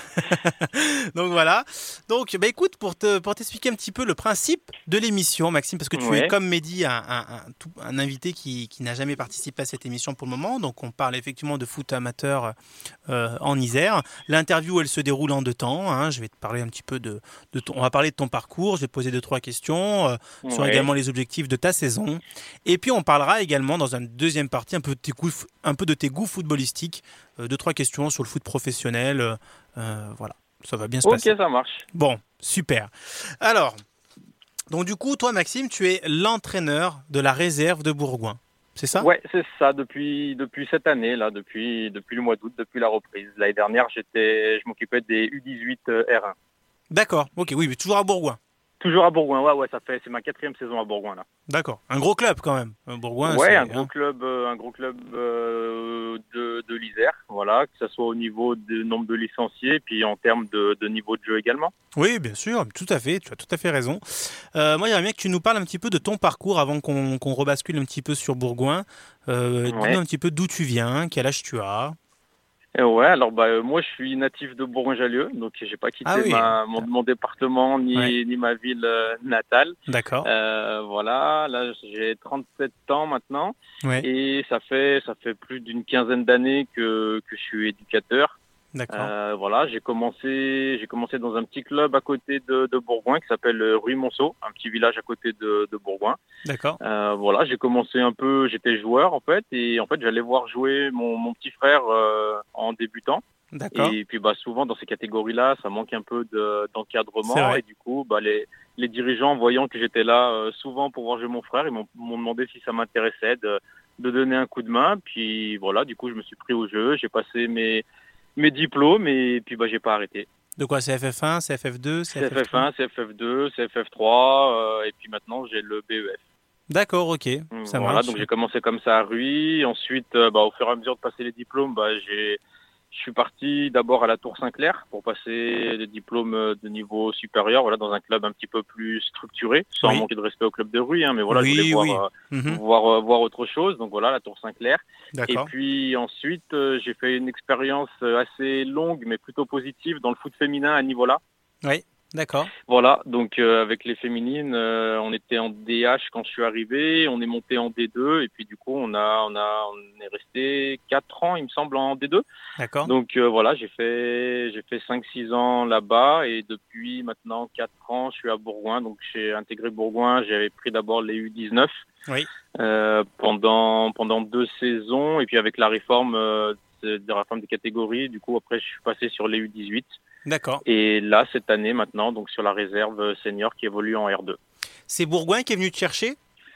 donc voilà. Donc, bah écoute, pour te, pour t'expliquer un petit peu le principe de l'émission, Maxime, parce que tu es Ouais. comme Mehdi, un, un, un, tout- un invité qui, qui n'a jamais participé à cette émission pour le moment. Donc, on parle effectivement de foot amateur euh, en Isère. L'interview, elle se déroule en deux temps. Hein. Je vais te parler un petit peu de, de ton, on va parler de ton parcours. Je vais te poser deux trois questions euh, sur Ouais. également les objectifs de ta saison. Et puis on parlera également dans une deuxième partie un peu de tes goûts, un peu de tes goûts footballistiques, euh, deux trois questions sur le foot professionnel. euh, euh, voilà, ça va bien se Ok, passer. ça marche. Bon, super. Alors, donc du coup, toi Maxime, tu es l'entraîneur de la réserve de Bourgoin, c'est ça? Ouais, c'est ça depuis depuis cette année là, depuis depuis le mois d'août, depuis la reprise. L'année dernière, j'étais, je m'occupais des U dix-huit euh, R un. D'accord. Ok, oui, mais toujours à Bourgoin. Toujours à Bourgoin. Ouais, ouais, ça fait, c'est ma quatrième saison à Bourgoin là. D'accord. Un gros club quand même. Euh, Bourgoin. Ouais, c'est, un gros hein. club, euh, un gros club euh, de de l'Isère, voilà, que ce soit au niveau du nombre de licenciés, puis en termes de, de niveau de jeu également. Oui, bien sûr, tout à fait, tu as tout à fait raison. Euh, moi, j'aimerais bien que tu nous parles un petit peu de ton parcours avant qu'on qu'on rebascule un petit peu sur Bourgoin. Euh, Ouais. Dis-nous un petit peu d'où tu viens, quel âge tu as. Et ouais, alors bah euh, moi je suis natif de Bourgoin-Jallieu, donc j'ai pas quitté Ah oui. ma, mon, mon département ni, Ouais. ni ma ville euh, natale. D'accord. Euh, voilà, là j'ai trente-sept ans maintenant Ouais. et ça fait ça fait plus d'une quinzaine d'années que que je suis éducateur. D'accord. Euh, voilà, j'ai commencé j'ai commencé dans un petit club à côté de, de Bourgoin qui s'appelle euh, Ruy-Monceau, un petit village à côté de, de Bourgoin. D'accord. Euh, voilà, j'ai commencé un peu, j'étais joueur en fait, et en fait j'allais voir jouer mon, mon petit frère euh, en débutant. D'accord. Et puis bah souvent dans ces catégories-là, ça manque un peu de, C'est d'encadrement, vrai. et du coup bah les les dirigeants voyant que j'étais là euh, souvent pour voir jouer mon frère, ils m'ont, m'ont demandé si ça m'intéressait de de donner un coup de main. Puis voilà, du coup je me suis pris au jeu, j'ai passé mes mes diplômes et puis bah j'ai pas arrêté. De quoi? C F F un, C F F deux, C F F C F F trois? un, C F F deux, C F F trois, euh, et puis maintenant j'ai le B E F. D'accord, ok. Ça Voilà, marche. donc j'ai commencé comme ça à Ruy. Ensuite, euh, bah, au fur et à mesure de passer les diplômes, bah, j'ai, je suis parti d'abord à la Tour Saint-Clair pour passer les diplômes euh, de niveau supérieur, voilà, dans un club un petit peu plus structuré, sans Oui. manquer de respect au club de Ruy, hein, mais voilà, Oui, je voulais oui. voir, euh, Mhm. voir, euh, voir autre chose. Donc voilà, la Tour Saint-Clair. Et D'accord. puis ensuite, euh, j'ai fait une expérience euh, assez longue, mais plutôt positive dans le foot féminin à Nivola. Oui. D'accord. Voilà, donc euh, avec les féminines, euh, on était en D H quand je suis arrivé, on est monté en D deux, et puis du coup on a on a on est resté quatre ans il me semble en D deux. D'accord. Donc euh, voilà, j'ai fait j'ai fait cinq six ans là-bas, et depuis maintenant quatre ans je suis à Bourgoin. Donc j'ai intégré Bourgoin, j'avais pris d'abord les U dix-neuf Oui. euh, pendant pendant deux saisons, et puis avec la réforme euh, de de la réforme des catégories, du coup après je suis passé sur les U dix-huit. D'accord. Et là, cette année, maintenant, donc sur la réserve senior qui évolue en R deux. C'est Bourgoin qui est venu te chercher?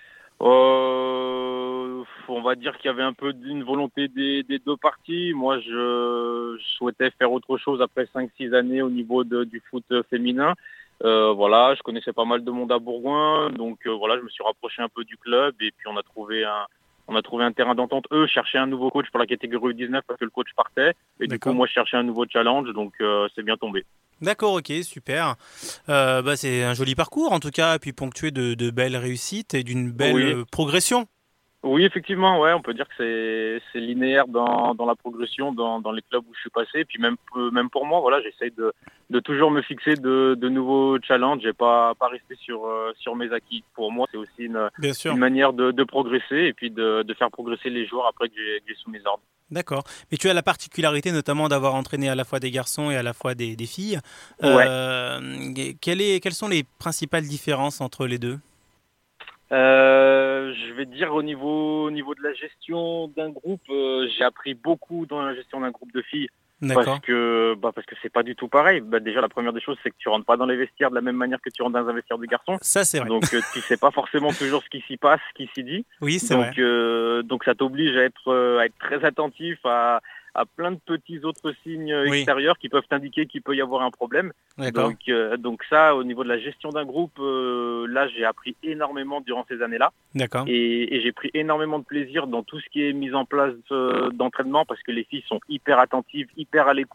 Euh, on va dire qu'il y avait un peu d'une volonté des, des deux parties. Moi, je, je souhaitais faire autre chose après cinq six années au niveau de, du foot féminin. Euh, voilà, je connaissais pas mal de monde à Bourgoin, donc euh, voilà, je me suis rapproché un peu du club, et puis on a trouvé un, on a trouvé un terrain d'entente. Eux cherchaient un nouveau coach pour la catégorie U dix-neuf parce que le coach partait, et du D'accord. coup moi je cherchais un nouveau challenge, donc euh, c'est bien tombé. D'accord, ok, super. Euh, bah, c'est un joli parcours en tout cas, puis ponctué de, de belles réussites et d'une belle Oui. euh, progression. Oui, effectivement, ouais, on peut dire que c'est c'est linéaire dans dans la progression dans dans les clubs où je suis passé, puis même euh, même pour moi, voilà, j'essaye de de toujours me fixer de de nouveaux challenges et pas pas rester sur euh, sur mes acquis. Pour moi, c'est aussi une Bien sûr. une manière de de progresser, et puis de de faire progresser les joueurs après que j'ai que j'ai sous mes ordres. D'accord. Mais tu as la particularité notamment d'avoir entraîné à la fois des garçons et à la fois des, des filles. Ouais. Euh, quelle est, quelles sont les principales différences entre les deux? Euh, je vais dire au niveau au niveau de la gestion d'un groupe, euh, j'ai appris beaucoup dans la gestion d'un groupe de filles. D'accord. Parce que bah parce que c'est pas du tout pareil. Bah déjà la première des choses, c'est que tu rentres pas dans les vestiaires de la même manière que tu rentres dans un vestiaire de garçon. Ça, c'est vrai. Donc euh, tu sais pas forcément toujours ce qui s'y passe, ce qui s'y dit. Oui, c'est vrai. Donc euh, donc ça t'oblige à être euh, à être très attentif à à plein de petits autres signes Oui. extérieurs qui peuvent t'indiquer qu'il peut y avoir un problème. D'accord. Donc euh, donc ça, au niveau de la gestion d'un groupe, euh, là j'ai appris énormément durant ces années-là. D'accord. Et, et j'ai pris énormément de plaisir dans tout ce qui est mise en place euh, d'entraînement, parce que les filles sont hyper attentives, hyper à l'écoute,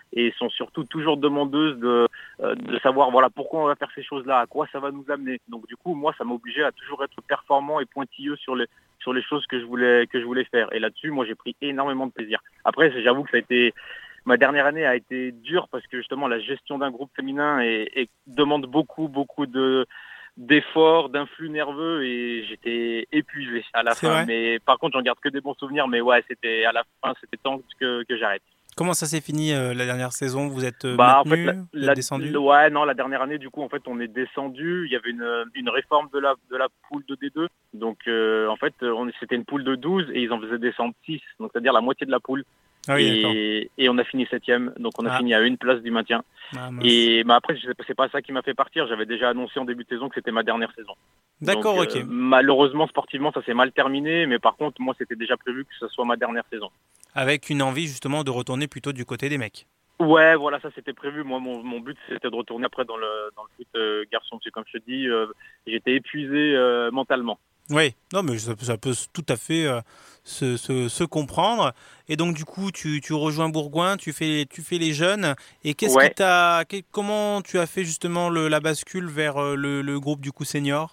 et sont surtout toujours demandeuses de, euh, de savoir voilà pourquoi on va faire ces choses-là, à quoi ça va nous amener. Donc du coup, moi, ça m'a obligé à toujours être performant et pointilleux sur les sur les choses que je voulais que je voulais faire. Et là-dessus, moi, j'ai pris énormément de plaisir. Après, j'avoue que ça a été ma dernière année a été dure parce que justement la gestion d'un groupe féminin est, est- demande beaucoup beaucoup de d'efforts, d'influx nerveux et j'étais épuisé à la C'est fin. vrai. Mais par contre, j'en garde que des bons souvenirs. Mais ouais, c'était à la fin, c'était temps que, que j'arrête. Comment ça s'est fini euh, la dernière saison? Vous êtes euh, Bah en fait, maintenu, la, vous la- êtes descendu? le- ouais, non, la dernière année, du coup, en fait, on est descendu. Il y avait une, une réforme de la de la poule de D deux. Donc euh, en fait, on, c'était une poule de douze et ils en faisaient descendre six. Donc c'est-à-dire la moitié de la poule. Ah oui, d'accord. et, et on a fini septième. Donc on a Ah. fini à une place du maintien. Ah, mince. Et bah après, je sais pas- c'est pas ça qui m'a fait partir. J'avais déjà annoncé en début de saison que c'était ma dernière saison. D'accord, Donc, ok. euh, malheureusement, sportivement, ça s'est mal terminé. Mais par contre, moi, c'était déjà prévu que ce soit ma dernière saison. Avec une envie justement de retourner plutôt du côté des mecs. Ouais, voilà, ça c'était prévu. Moi, mon, mon but, c'était de retourner après dans le, dans le foot euh, garçon. Parce que comme je te dis, euh, j'étais épuisé euh, mentalement. Oui, non, mais ça, ça peut tout à fait euh, se, se, se comprendre. Et donc, du coup, tu, tu rejoins Bourgoin, tu fais, tu fais les jeunes. Et qu'est-ce Ouais. qui t'a, que- comment tu as fait justement le, la bascule vers euh, le, le groupe du coup senior?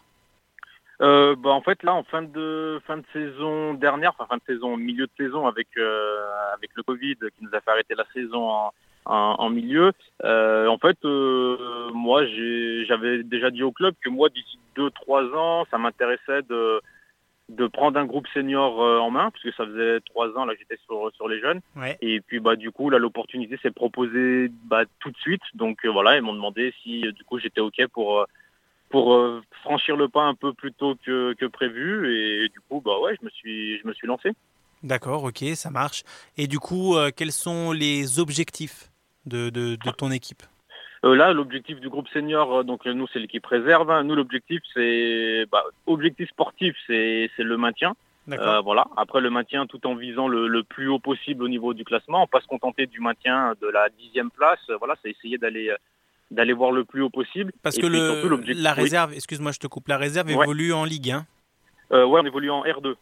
Euh, bah, en fait, là, en fin de fin de saison dernière, enfin fin de saison, milieu de saison, avec euh, avec le Covid qui nous a fait arrêter la saison en, en, en milieu. euh, en fait, euh, moi, j'ai j'avais déjà dit au club que moi, d'ici deux trois ans, ça m'intéressait de de prendre un groupe senior euh, en main, parce que ça faisait trois ans là que j'étais sur sur les jeunes. Ouais. Et puis bah du coup là l'opportunité s'est proposée bah, tout de suite. Donc euh, voilà, ils m'ont demandé si euh, du coup j'étais ok pour euh, pour euh, franchir le pas un peu plus tôt que, que prévu. Et, du coup bah ouais, je me suis je me suis lancé. D'accord, ok, ça marche. Et du coup, euh, quels sont les objectifs de, de, de ton équipe? Euh, là l'objectif du groupe senior, euh, donc euh, nous c'est l'équipe réserve. Hein. Nous l'objectif c'est bah, objectif sportif c'est c'est le maintien. D'accord. Euh, voilà. Après le maintien, tout en visant le, le plus haut possible au niveau du classement, pas se contenter du maintien de la dixième place. Euh, Voilà, c'est essayer d'aller euh, d'aller voir le plus haut possible. Parce Et que puis le, surtout l'objectif. la oui. réserve, excuse-moi, je te coupe, la réserve Ouais. évolue en Ligue un. Euh, ouais, on évolue en R deux.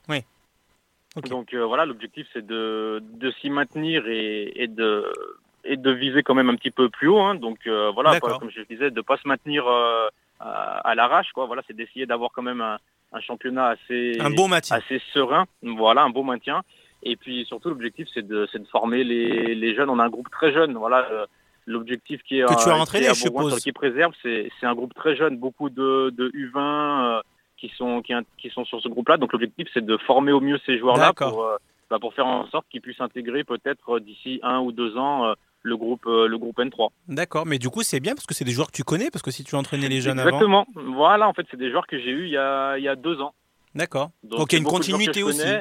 Ok. Donc euh, voilà, l'objectif c'est de de s'y maintenir et, et de et de viser quand même un petit peu plus haut. Hein. Donc euh, voilà, D'accord. pas- comme je disais, de pas se maintenir euh, à, à l'arrache. Quoi. Voilà, c'est d'essayer d'avoir quand même un, un championnat assez Un beau maintien. assez serein. Voilà, un beau maintien. Et puis surtout l'objectif c'est de c'est de former les les jeunes. On a un groupe très jeune. Voilà. euh, L'objectif qui est Que tu as euh, entraîné, qui est à je Bourgoin suppose. sur l'équipe réserve, c'est c'est un groupe très jeune, beaucoup de de U vingt euh, qui sont qui, qui sont sur ce groupe-là. Donc l'objectif c'est de former au mieux ces joueurs-là D'accord. pour euh, bah, pour faire en sorte qu'ils puissent intégrer peut-être euh, d'ici un ou deux ans euh, le groupe euh, le groupe N trois. D'accord, mais du coup, c'est bien parce que c'est des joueurs que tu connais, parce que si tu entraînais les jeunes avant. Exactement. Voilà, en fait c'est des joueurs que j'ai eu il y a il y a deux ans. D'accord. Donc, Donc il y a une beaucoup de joueurs que continuité je aussi. connais.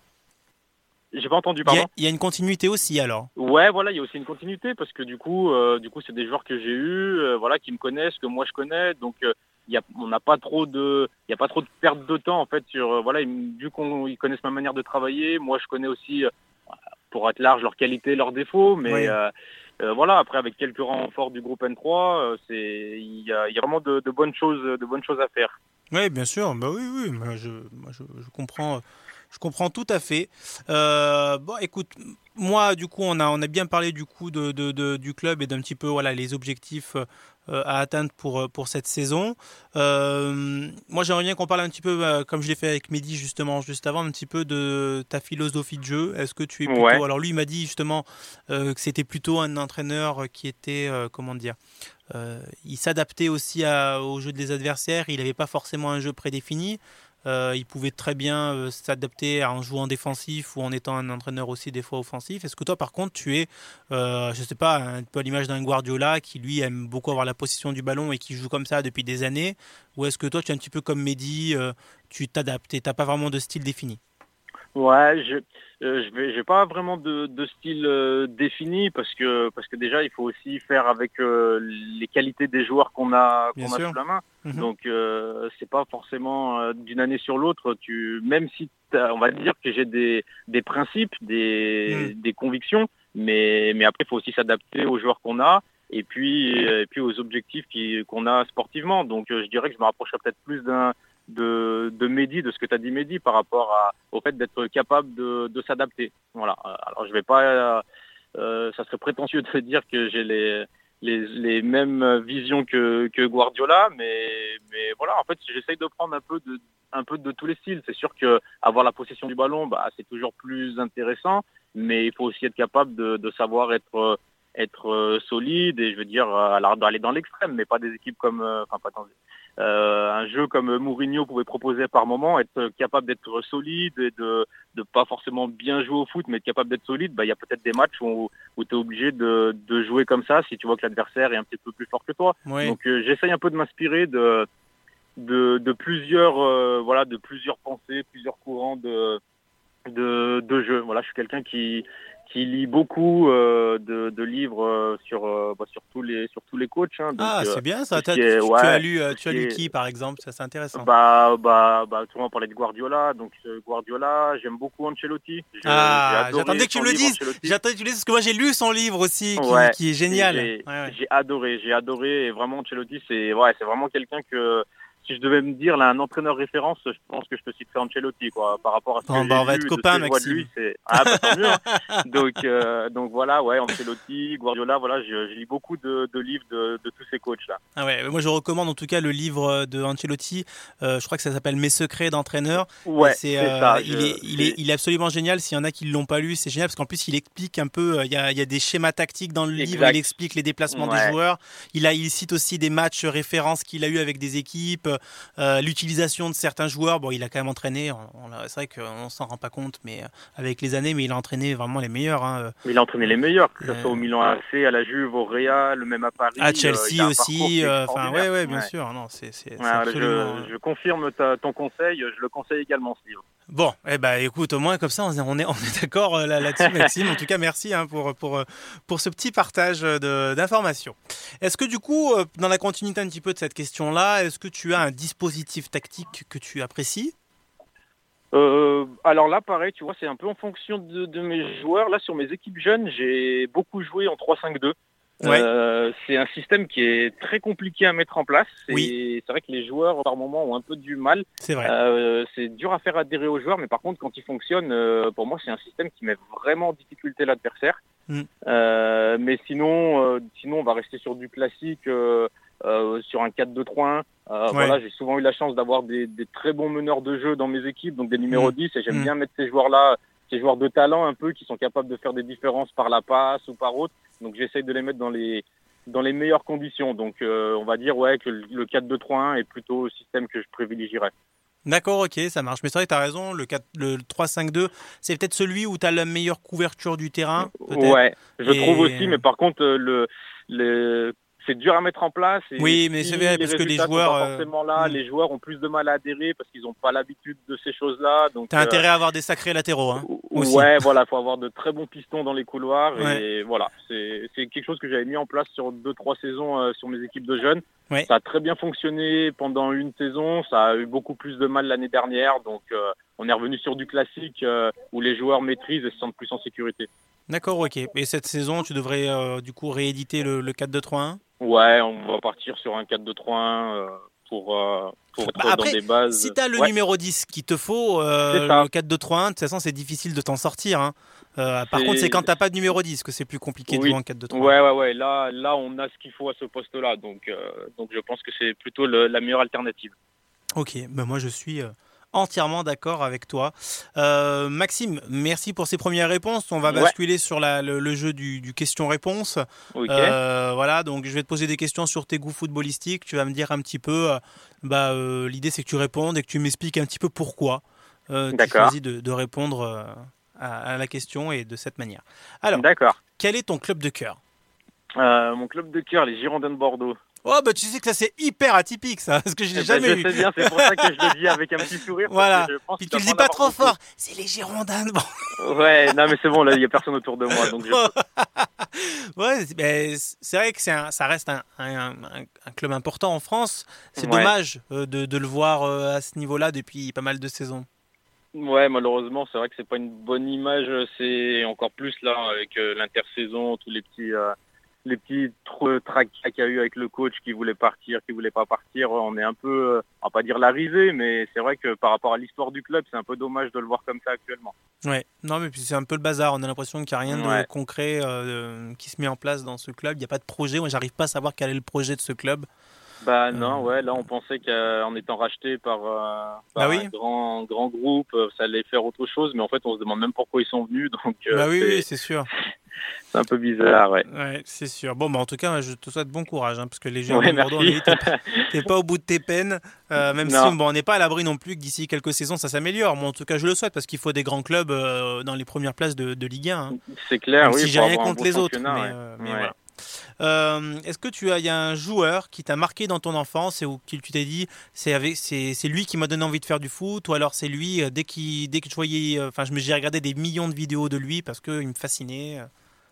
J'ai pas entendu, Il y, pardon. a, il y a une continuité aussi alors. Ouais, voilà, il y a aussi une continuité parce que du coup, euh, du coup, c'est des joueurs que j'ai eus, euh, voilà, qui me connaissent, que moi je connais, donc euh, il y a, on n'a pas trop de, il y a pas trop de perte de temps en fait sur, euh, voilà, ils- vu qu'on ils connaissent ma manière de travailler, moi je connais aussi, euh, pour être large, leurs qualités, leurs défauts, mais Oui. euh, euh, voilà, après avec quelques renforts du groupe N trois, euh, c'est, il y a, il y a vraiment de, de bonnes choses, de bonnes choses à faire. Oui, bien sûr. Bah oui, oui. Moi, je, moi, je, je comprends. Je comprends tout à fait. Euh, bon, écoute, moi, du coup, on a, on a bien parlé du coup de, de, de- du club et d'un petit peu, voilà, les objectifs euh, à atteindre pour, pour cette saison. Euh, moi, j'aimerais bien qu'on parle un petit peu, euh, comme je l'ai fait avec Mehdi justement, juste avant, un petit peu de ta philosophie de jeu. Est-ce que tu es plutôt... Ouais. Alors lui, il m'a dit justement euh, que c'était plutôt un entraîneur qui était, euh, comment dire, euh, il s'adaptait aussi à- au jeu des adversaires. Il n'avait pas forcément un jeu prédéfini. Euh, il pouvait très bien euh, s'adapter en jouant défensif ou en étant un entraîneur aussi des fois offensif. Est-ce que toi, par contre, tu es, euh, je sais pas, un peu à l'image d'un Guardiola qui lui aime beaucoup avoir la possession du ballon et qui joue comme ça depuis des années, ou est-ce que toi, tu es un petit peu comme Mehdi, euh, tu t'adaptes et t'as pas vraiment de style défini? Ouais, je euh, je vais j'ai pas vraiment de, de style euh, défini parce que parce que déjà il faut aussi faire avec euh, les qualités des joueurs qu'on a Bien qu'on a sûr. sous la main. Mhm. Donc euh, c'est pas forcément euh, d'une année sur l'autre. Tu même si t'as- on va dire que j'ai des des principes, des des convictions, mais mais après il faut aussi s'adapter aux joueurs qu'on a et puis et puis aux objectifs qui qu'on a sportivement. Donc euh, je dirais que je me rapprocherais peut-être plus d'un de, de Mehdi, de ce que tu as dit Mehdi, par rapport à, au fait d'être capable de, de s'adapter. Voilà. Alors je vais pas, euh, euh, ça serait prétentieux de dire que j'ai les les, les mêmes visions que, que Guardiola, mais, mais voilà, en fait, j'essaye de prendre un peu de, un peu de tous les styles. C'est sûr que avoir la possession du ballon, bah, c'est toujours plus intéressant, mais il faut aussi être capable de, de savoir être, être solide et je veux dire, alors, aller dans l'extrême, mais pas des équipes comme, enfin, pas dans, euh, un jeu comme Mourinho pouvait proposer par moment, être capable d'être solide et de, de pas forcément bien jouer au foot, mais être capable d'être solide. Bah, il y a peut-être des matchs où, où tu es obligé de, de jouer comme ça si tu vois que l'adversaire est un petit peu plus fort que toi. Oui. Donc euh, j'essaye un peu de m'inspirer de, de, de plusieurs, euh, voilà, de plusieurs pensées, plusieurs courants de, de, de jeu. Voilà, je suis quelqu'un qui qui lit beaucoup euh, de, de livres euh, sur euh, bah, sur tous les sur tous les coachs. Hein, donc, Ah, euh, c'est bien ça. tout ce T'as- qui tu, est- tu ouais, as lu, euh, tout tu ce as qui lu est- qui, par exemple? Ça, c'est intéressant. Bah, bah, bah, tout le monde parlait de Guardiola, donc euh, Guardiola, j'aime beaucoup Ancelotti. Je- j'ai Ah, adoré j'attendais que tu son me le livre, dises. Ancelotti. J'attendais que tu le dises parce que moi j'ai lu son livre aussi, qui, Ouais, qui est génial. J'ai Ouais, ouais. j'ai adoré, j'ai adoré, et vraiment Ancelotti, c'est ouais, c'est vraiment quelqu'un que si je devais me dire là un entraîneur référence, je pense que je te citerais Ancelotti quoi, par rapport à ce Bon, que bah, j'ai on va lu, être de ce copains, que je vois de Maxime. lui, c'est ah bah tant mieux. Hein. Donc euh, donc voilà, ouais, Ancelotti, Guardiola, voilà, je, je lis beaucoup de, de livres de, de tous ces coachs là. Ah ouais, moi je recommande en tout cas le livre de Ancelotti. Euh, je crois que ça s'appelle Mes secrets d'entraîneur. Et Ouais, c'est, c'est euh, ça. il je- est, il est, c'est- il est absolument génial. S'il y en a qui ne l'ont pas lu, c'est génial parce qu'en plus il explique un peu. euh, Il y a, il y a des schémas tactiques dans le livre. Exact. Il explique les déplacements des Ouais. joueurs. Il a, il cite aussi des matchs références qu'il a eu avec des équipes, euh, l'utilisation de certains joueurs. Bon, il a quand même entraîné. On, on l'a- c'est vrai qu'on s'en rend pas compte, mais euh, avec les années, mais il a entraîné vraiment les meilleurs. Hein. Il a entraîné les meilleurs, que ce Euh, soit au Milan A C, à la Juve, au Real, même à Paris. À euh, il Chelsea a un parcours aussi. qui est euh, Enfin, ouais, extraordinaire. ouais, bien Ouais. sûr. Non, c'est, c'est, c'est Ouais, absolument. je, je confirme ta- ton conseil, je le conseille également ce livre. Bon, eh ben, écoute, au moins comme ça, on est, on est, on est d'accord euh, là, là-dessus, Maxime. En tout cas, merci hein, pour, pour, euh, pour ce petit partage de, d'informations. Est-ce que du coup, euh, dans la continuité un petit peu de cette question-là, est-ce que tu as un dispositif tactique que tu apprécies? Euh, alors là, pareil, tu vois, c'est un peu en fonction de, de mes joueurs. Là, sur mes équipes jeunes, j'ai beaucoup joué en trois cinq deux. Ouais. Euh, c'est un système qui est très compliqué à mettre en place. C'est, Oui. c'est vrai que les joueurs, par moment, ont un peu du mal. C'est vrai. Euh, c'est dur à faire adhérer aux joueurs, mais par contre, quand il fonctionne, euh, pour moi, c'est un système qui met vraiment en difficulté l'adversaire. Mm. Euh, mais sinon, euh, sinon, on va rester sur du classique, euh, euh, sur un quatre deux trois un. Euh, Ouais. Voilà, j'ai souvent eu la chance d'avoir des, des très bons meneurs de jeu dans mes équipes, donc des numéros Mm. dix, et j'aime Mm. bien mettre ces joueurs-là, ces joueurs de talent un peu, qui sont capables de faire des différences par la passe ou par autre. Donc j'essaye de les mettre dans les dans les meilleures conditions. Donc euh, on va dire ouais que le le quatre deux trois un est plutôt le système que je privilégierais. D'accord, ok, ça marche. Mais c'est vrai que tu as raison, le, quatre, le trois cinq deux, c'est peut-être celui où tu as la meilleure couverture du terrain. Peut-être. Ouais, je Et- trouve aussi, mais par contre euh, le, le c'est dur à mettre en place. Et Oui, mais si c'est vrai, parce que les résultats sont joueurs, pas euh, forcément là, hmm. les joueurs ont plus de mal à adhérer parce qu'ils n'ont pas l'habitude de ces choses-là. Donc Tu as euh, intérêt à avoir des sacrés latéraux. Hein, aussi. ouais, voilà, faut avoir de très bons pistons dans les couloirs Ouais. et voilà, c'est c'est quelque chose que j'avais mis en place sur deux trois saisons euh, sur mes équipes de jeunes. Ouais. Ça a très bien fonctionné pendant une saison, ça a eu beaucoup plus de mal l'année dernière, donc euh, on est revenu sur du classique euh, où les joueurs maîtrisent et se sentent plus en sécurité. D'accord, ok. Et cette saison, tu devrais euh, du coup rééditer le, le quatre deux trois un. Ouais, on va partir sur un quatre deux trois un euh, pour euh, pour être Bah, après, dans des bases. Si tu as le Ouais. numéro dix qu'il te faut, euh, C'est ça. le quatre deux trois un, de toute façon, c'est difficile de t'en sortir. Hein. Euh, par C'est- contre, c'est quand tu n'as pas de numéro dix que c'est plus compliqué de Oui. jouer en quatre deux trois. Ouais, ouais, ouais. Là, là, on a ce qu'il faut à ce poste-là, donc euh, donc je pense que c'est plutôt le- la meilleure alternative. Ok, ben moi je suis euh, entièrement d'accord avec toi. Euh, Maxime, merci pour ces premières réponses. On va Ouais. basculer sur la- le, le jeu du, du question-réponse. Ok. Euh, voilà, donc je vais te poser des questions sur tes goûts footballistiques. Tu vas me dire un petit peu. euh, bah, euh, l'idée c'est que tu répondes et que tu m'expliques un petit peu pourquoi euh, tu D'accord. choisis de, de répondre euh, à, à la question et de cette manière. Alors, D'accord. quel est ton club de cœur? Euh, mon club de cœur, les Girondins de Bordeaux. Oh bah tu sais que ça c'est hyper atypique ça, parce que je l'ai Eh ben, jamais je eu. sais bien, c'est pour ça que je le dis avec un petit sourire. parce Voilà. que je pense Puis que tu le ça dis va en pas trop avoir fort. C'est les Girondins de Bordeaux. beaucoup. Ouais, non mais c'est bon, là il y a personne autour de moi, donc je... Ouais, c'est- ben, c'est vrai que c'est un- ça reste un, un- un- un club important en France. C'est Ouais. dommage euh, de, de le voir euh, à ce niveau-là depuis pas mal de saisons. Ouais, malheureusement, c'est vrai que c'est pas une bonne image. C'est encore plus là avec euh, l'intersaison, tous les petits, euh, les petits tr- tracas qu'il y a eu avec le coach qui voulait partir, qui voulait pas partir, on est un peu, euh, on va pas dire l'arrivée, mais c'est vrai que par rapport à l'histoire du club, c'est un peu dommage de le voir comme ça actuellement. Ouais, non, mais puis c'est un peu le bazar. On a l'impression qu'il n'y a rien de Ouais. concret euh, qui se met en place dans ce club. Il n'y a pas de projet. Moi, j'arrive pas à savoir quel est le projet de ce club. Bah non, Euh. ouais, là on pensait qu'en étant racheté par, euh, par Ah oui un grand grand groupe, euh, ça allait faire autre chose, mais en fait on se demande même pourquoi ils sont venus, donc euh, Bah oui, c'est, oui, c'est sûr. c'est un peu bizarre, ouais. Ouais, c'est sûr. Bon, bah en tout cas, je te souhaite bon courage, hein, parce que les Girondins Ouais, de Bordeaux, merci. on est- t'es pas, t'es pas au bout de tes peines. Euh, même Non. si bon, on n'est pas à l'abri non plus que d'ici quelques saisons, ça s'améliore. Moi, en tout cas, je le souhaite, parce qu'il faut des grands clubs euh, dans les premières places de, de Ligue un. hein. C'est clair, Même oui. si j'ai pour rien avoir un contre bon les autres. championnat, Mais, ouais. euh, mais Ouais. voilà. Euh, est-ce que tu as, il y a un joueur qui t'a marqué dans ton enfance et où tu tu t'es dit, c'est avec, c'est, c'est lui qui m'a donné envie de faire du foot, ou alors c'est lui euh, dès qu'il, dès que je voyais, euh, enfin, je me, j'ai regardé des millions de vidéos de lui parce que il me fascinait.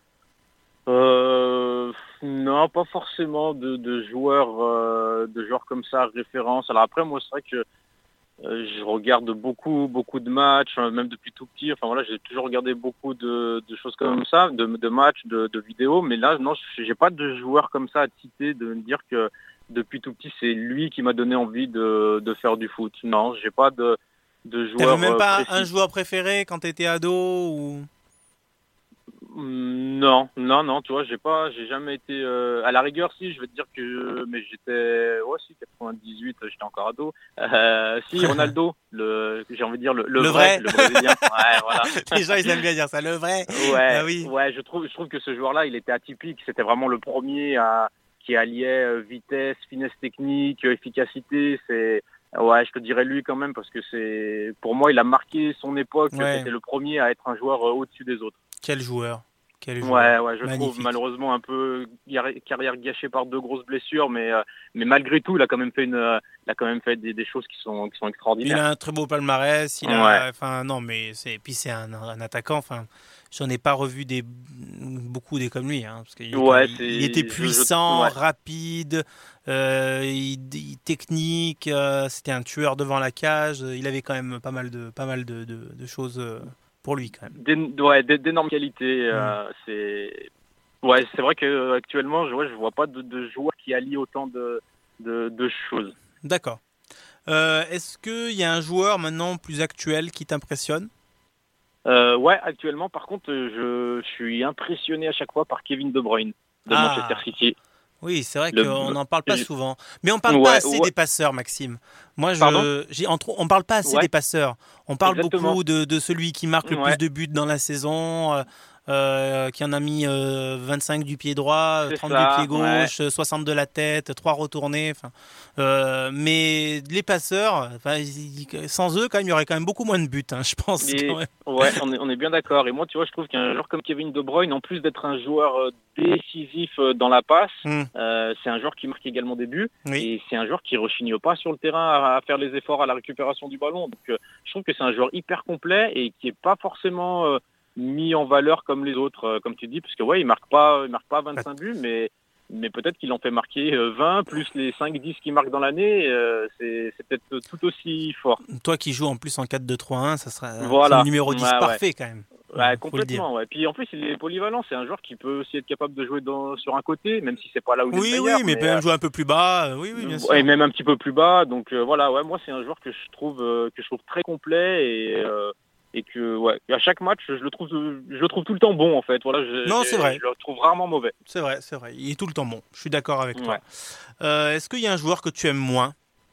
Euh, non, pas forcément de, de joueurs, euh, de joueurs comme ça, référence. Alors après, moi, c'est vrai que euh, je regarde beaucoup, beaucoup de matchs, euh, même depuis tout petit. Enfin voilà, j'ai toujours regardé beaucoup de, de choses comme ça, de, de matchs, de, de vidéos. Mais là, non, j'ai pas de joueur comme ça à citer, de me dire que depuis tout petit, c'est lui qui m'a donné envie de, de faire du foot. Non, j'ai pas de, de joueur. T'avais même euh, pas précis. un joueur préféré quand t'étais ado ou... Non, non, non, tu vois, j'ai pas, j'ai jamais été, euh, à la rigueur, si, je vais te dire que, mais j'étais, ouais, si, quatre-vingt-dix-huit, j'étais encore ado. Euh, si, Ronaldo, le, j'ai envie de dire le, le, Le vrai, vrai. le brésilien. Ouais, voilà. Les gens, ils aiment bien dire ça, le vrai. Ouais, Ah oui. ouais, je trouve, je trouve que ce joueur-là, il était atypique. C'était vraiment le premier à, qui alliait euh, vitesse, finesse technique, euh, efficacité. C'est, ouais, je te dirais lui quand même parce que c'est, pour moi, il a marqué son époque. Ouais. C'était le premier à être un joueur euh, au-dessus des autres. Quel joueur. Quel joueur. Ouais, ouais, je Magnifique. trouve malheureusement un peu gar- carrière gâchée par deux grosses blessures, mais euh, mais malgré tout, il a quand même fait une, euh, il a quand même fait des, des choses qui sont qui sont Il extraordinaires. a un très beau palmarès. Il a, Ouais. enfin non, mais c'est, puis c'est un, un attaquant. Enfin, j'en ai pas revu des beaucoup des comme lui, hein, parce qu'il Ouais, était, c'est- il était je- je- puissant, ouais. rapide, euh, il- il- technique. euh, c'était un tueur devant la cage. Il avait quand même pas mal de pas mal de, de, de choses euh, pour lui quand même. D'é- ouais, d'é- d'énormes qualités. euh, c'est, ouais, c'est vrai que actuellement, je, ouais, je vois pas de, de joueur qui allie autant de de, de choses. D'accord. Euh, est-ce qu'il y a un joueur maintenant plus actuel qui t'impressionne? Euh, ouais, actuellement, par contre, je, je suis impressionné à chaque fois par Kevin De Bruyne de Ah. Manchester City. Oui, c'est vrai Le- qu'on n'en parle pas je- souvent. Mais on parle Ouais, pas assez ouais. des passeurs, Maxime. Moi, je, Pardon j'ai, entre, on parle pas assez Ouais. des passeurs. On parle Exactement. beaucoup de, de celui qui marque le Ouais. plus de buts dans la saison, euh, euh, qui en a mis euh, vingt-cinq du pied droit, C'est trente ça, du pied gauche, euh, soixante de la tête, trois retournés. Enfin, euh, mais les passeurs, enfin, ils- sans eux, quand même, il y aurait quand même beaucoup moins de buts, hein, je pense. Et- quand même. Ouais, on est, on est bien d'accord. Et moi, tu vois, je trouve qu'un joueur comme Kevin De Bruyne, en plus d'être un joueur euh, décisif euh, dans la passe, Hmm. euh, c'est un joueur qui marque également des buts. Oui. Et c'est un joueur qui rechigne pas sur le terrain à, à faire les efforts à la récupération du ballon. Donc, euh, je trouve que c'est un joueur hyper complet et qui est pas forcément euh, mis en valeur comme les autres, euh, comme tu dis, parce que ouais, il marque pas, il marque pas vingt-cinq buts, mais mais peut-être qu'il en fait marquer euh, vingt plus les cinq dix qu'il marque dans l'année. euh, c'est c'est peut-être tout aussi fort. Toi qui joues en plus en quatre deux trois un, ça sera Voilà. c'est le numéro dix Ouais, ouais. parfait quand même. Ouais, Faut le dire. complètement. Ouais. Puis en plus, il est polyvalent. C'est un joueur qui peut aussi être capable de jouer dans, sur un côté, même si c'est pas là où il Oui, est le oui, meilleur. mais, même euh, jouer un peu plus bas. euh, Oui, oui, bien sûr. et même un petit peu plus bas. Donc euh, voilà, ouais, moi c'est un joueur que je trouve euh, que je trouve très complet et euh, et que ouais, à chaque match, je le trouve je le trouve tout le temps bon en fait. Voilà, je, Non, je- c'est vrai. Je le trouve rarement mauvais. C'est vrai, c'est vrai. Il est tout le temps bon. Je suis d'accord avec toi. Ouais. Euh, est-ce qu'il y a un joueur que tu aimes moins?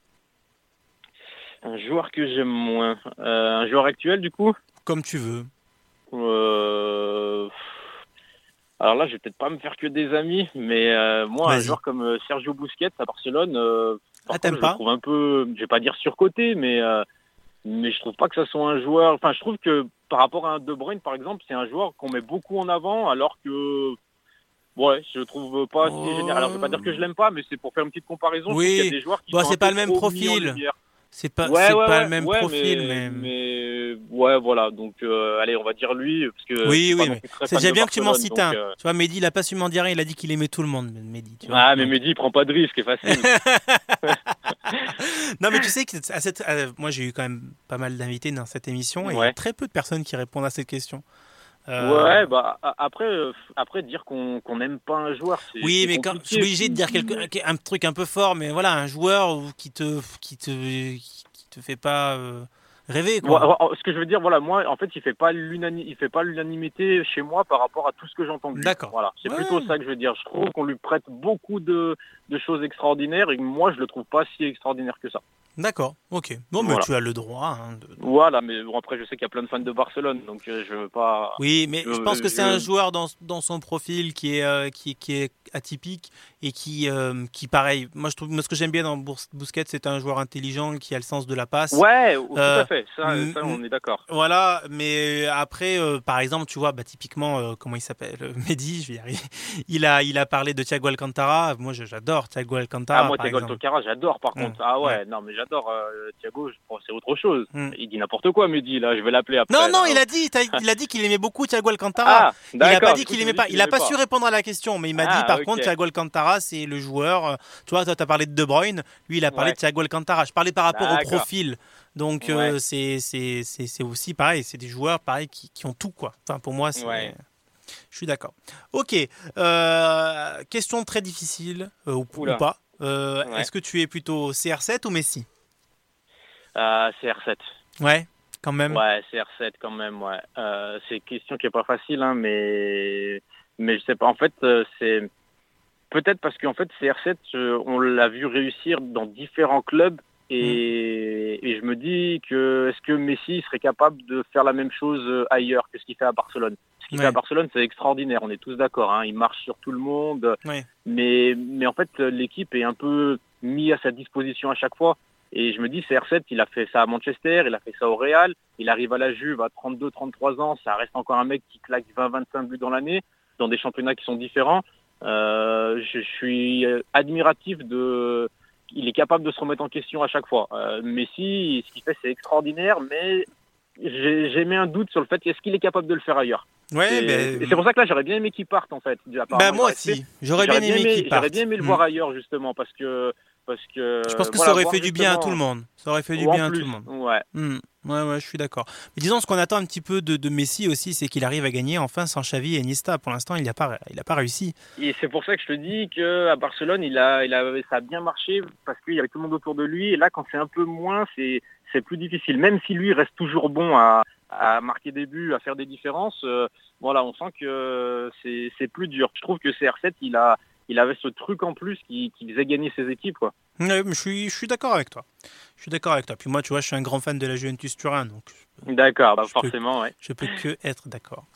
Un joueur que j'aime moins, Euh, un joueur actuel du coup. Comme tu veux. Euh... Alors là, je vais peut-être pas me faire que des amis, mais euh, moi, un Vas-y. joueur comme euh, Sergio Busquets à Barcelone, euh, par Ah, t'aimes contre, je pas le trouve un peu, je vais pas dire surcoté, mais euh, mais je trouve pas que ça soit un joueur. Enfin, je trouve que par rapport à un De Bruyne, par exemple, c'est un joueur qu'on met beaucoup en avant, alors que ouais, je le trouve pas Oh. si génial. Alors, je vais pas dire que je l'aime pas, mais c'est pour faire une petite comparaison. je Oui. trouve qu'il y a des joueurs qui Bon, sont c'est un pas peu le même trop mis en profil. lumière. C'est pas, Ouais, c'est ouais, pas ouais, le même ouais, profil, mais, mais. mais ouais, voilà. Donc, euh, allez, on va dire lui, parce que Oui, je suis pas oui, non mais plus très c'est fan déjà de bien que tu m'en Barcelone, cites donc, un. euh, Tu vois, Mehdi, il a pas su m'en dire rien. Il a dit qu'il aimait tout le monde, Mehdi. Tu vois. Ah, mais Donc- Mehdi, il prend pas de risque, c'est facile. Non, mais tu sais que à cette, à- moi j'ai eu quand même pas mal d'invités dans cette émission et il y a Ouais. très peu de personnes qui répondent à cette question. Euh, Ouais, bah a- après, euh, après dire qu'on qu'on n'aime pas un joueur, c'est Oui, c'est mais quand, je compliqué. suis obligé de dire quelque, un truc un peu fort, mais voilà, un joueur où- qui te, qui te, qui te fait pas euh, rêver, Moi, quoi. alors, ce que je veux dire, voilà, moi, en fait, il fait pas l'unani- il fait pas l'unanimité chez moi par rapport à tout ce que j'entends de lui. D'accord. Voilà, c'est Ouais. plutôt ça que je veux dire. Je trouve qu'on lui prête beaucoup de, de choses extraordinaires et moi, je le trouve pas si extraordinaire que ça. D'accord, ok. Non, mais Voilà. tu as le droit. Hein, de- Voilà, mais bon, après, je sais qu'il y a plein de fans de Barcelone, donc euh, je veux pas. Oui, mais je, je pense que c'est un je- joueur dans, dans son profil qui est, euh, qui, qui est atypique et qui, euh, qui pareil. Moi, je trouve, moi, ce que j'aime bien dans Bous- Busquets, c'est un joueur intelligent qui a le sens de la passe. Ouais, tout Euh, à fait. Ça, mm, ça, mm. on est d'accord. Voilà, mais après, euh, par exemple, tu vois, bah, typiquement, euh, comment il s'appelle, euh, Mehdi, je vais y arriver. Il a, il a parlé de Thiago Alcantara. Moi, je- j'adore Thiago Alcantara, Ah, moi, par Thiago exemple. Alcantara, j'adore par Mm, contre. Ah ouais, ouais. non, mais j'adore euh, Thiago, je pense que c'est autre chose. Mm. Il dit n'importe quoi, Mehdi, là, je vais l'appeler après. Non, non, là. il a dit, t'as- il a dit qu'il aimait beaucoup Thiago Alcantara. Ah, Il a pas d'accord. dit du coup, qu'il tu aimait me dis pas. qu'il Il a aimait pas su répondre à la question, mais il m'a dit, Ah, par ok. contre, Thiago Alcantara, c'est le joueur. euh, Tu vois, toi, t'as parlé de De Bruyne. Lui, il a parlé Ouais. de Thiago Alcantara. Je parlais par rapport au D'accord. profil. Donc, Ouais. euh, c'est, c'est, c'est, c'est aussi pareil. C'est des joueurs, pareil, qui, qui ont tout, quoi. Enfin, pour moi, c'est. Ouais. Je suis d'accord. Ok. Euh, question très difficile, euh, ou, ou Oula. pas. Euh, Ouais. Est-ce que tu es plutôt C R sept ou Messi? Ah, c'est R sept. Ouais, quand même. Ouais, c'est R sept quand même, ouais. Euh, c'est une question qui est pas facile, hein, mais mais je sais pas. En fait, euh, c'est peut-être parce qu'en fait, C R sept, euh, on l'a vu réussir dans différents clubs et, et je me dis que est-ce que Messi serait capable de faire la même chose euh, ailleurs que ce qu'il fait à Barcelone? Ce qu'il Ouais. fait à Barcelone, c'est extraordinaire. On est tous d'accord, hein. Il marche sur tout le monde, Ouais. mais mais en fait, l'équipe est un peu mise à sa disposition à chaque fois. Et je me dis, C R sept, il a fait ça à Manchester, il a fait ça au Real, il arrive à la Juve à trente-deux, trente-trois ans, ça reste encore un mec qui claque vingt, vingt-cinq buts dans l'année, dans des championnats qui sont différents. Euh, je suis admiratif de... Il est capable de se remettre en question à chaque fois. Euh, Messi, ce qu'il fait, c'est extraordinaire, mais j'ai j'ai mis un doute sur le fait est-ce qu'il est capable de le faire ailleurs. Ouais, Et, ben, et c'est pour ça que là, j'aurais bien aimé qu'il parte, en fait. Apparemment, bah, il moi va rester. aussi. J'aurais bien aimé qu'il parte. J'aurais bien aimé le Mm. voir ailleurs, justement, parce que... Parce que Je pense que voilà, ça aurait voir fait du bien à tout le justement- monde. Ça aurait fait du Ou en bien à plus, tout le monde. Ouais. Hmm. Ouais, ouais, je suis d'accord. Mais disons, ce qu'on attend un petit peu de, de Messi aussi, c'est qu'il arrive à gagner enfin sans Xavi et Iniesta. Pour l'instant, il n'a pas, il a pas réussi. Et c'est pour ça que je te dis que à Barcelone, il a, il a, ça a bien marché parce qu'il y avait tout le monde autour de lui. Et là, quand c'est un peu moins, c'est, c'est plus difficile. Même si lui reste toujours bon à, à marquer des buts, à faire des différences, euh, voilà, on sent que c'est, c'est plus dur. Je trouve que C R sept, il a, il avait ce truc en plus qui, qui faisait gagner ses équipes, quoi. Ouais, mais je suis, je suis d'accord avec toi. Je suis d'accord avec toi. Puis moi, tu vois, je suis un grand fan de la Juventus Turin, donc D'accord, bah Je peux- forcément, ouais. je peux que être d'accord.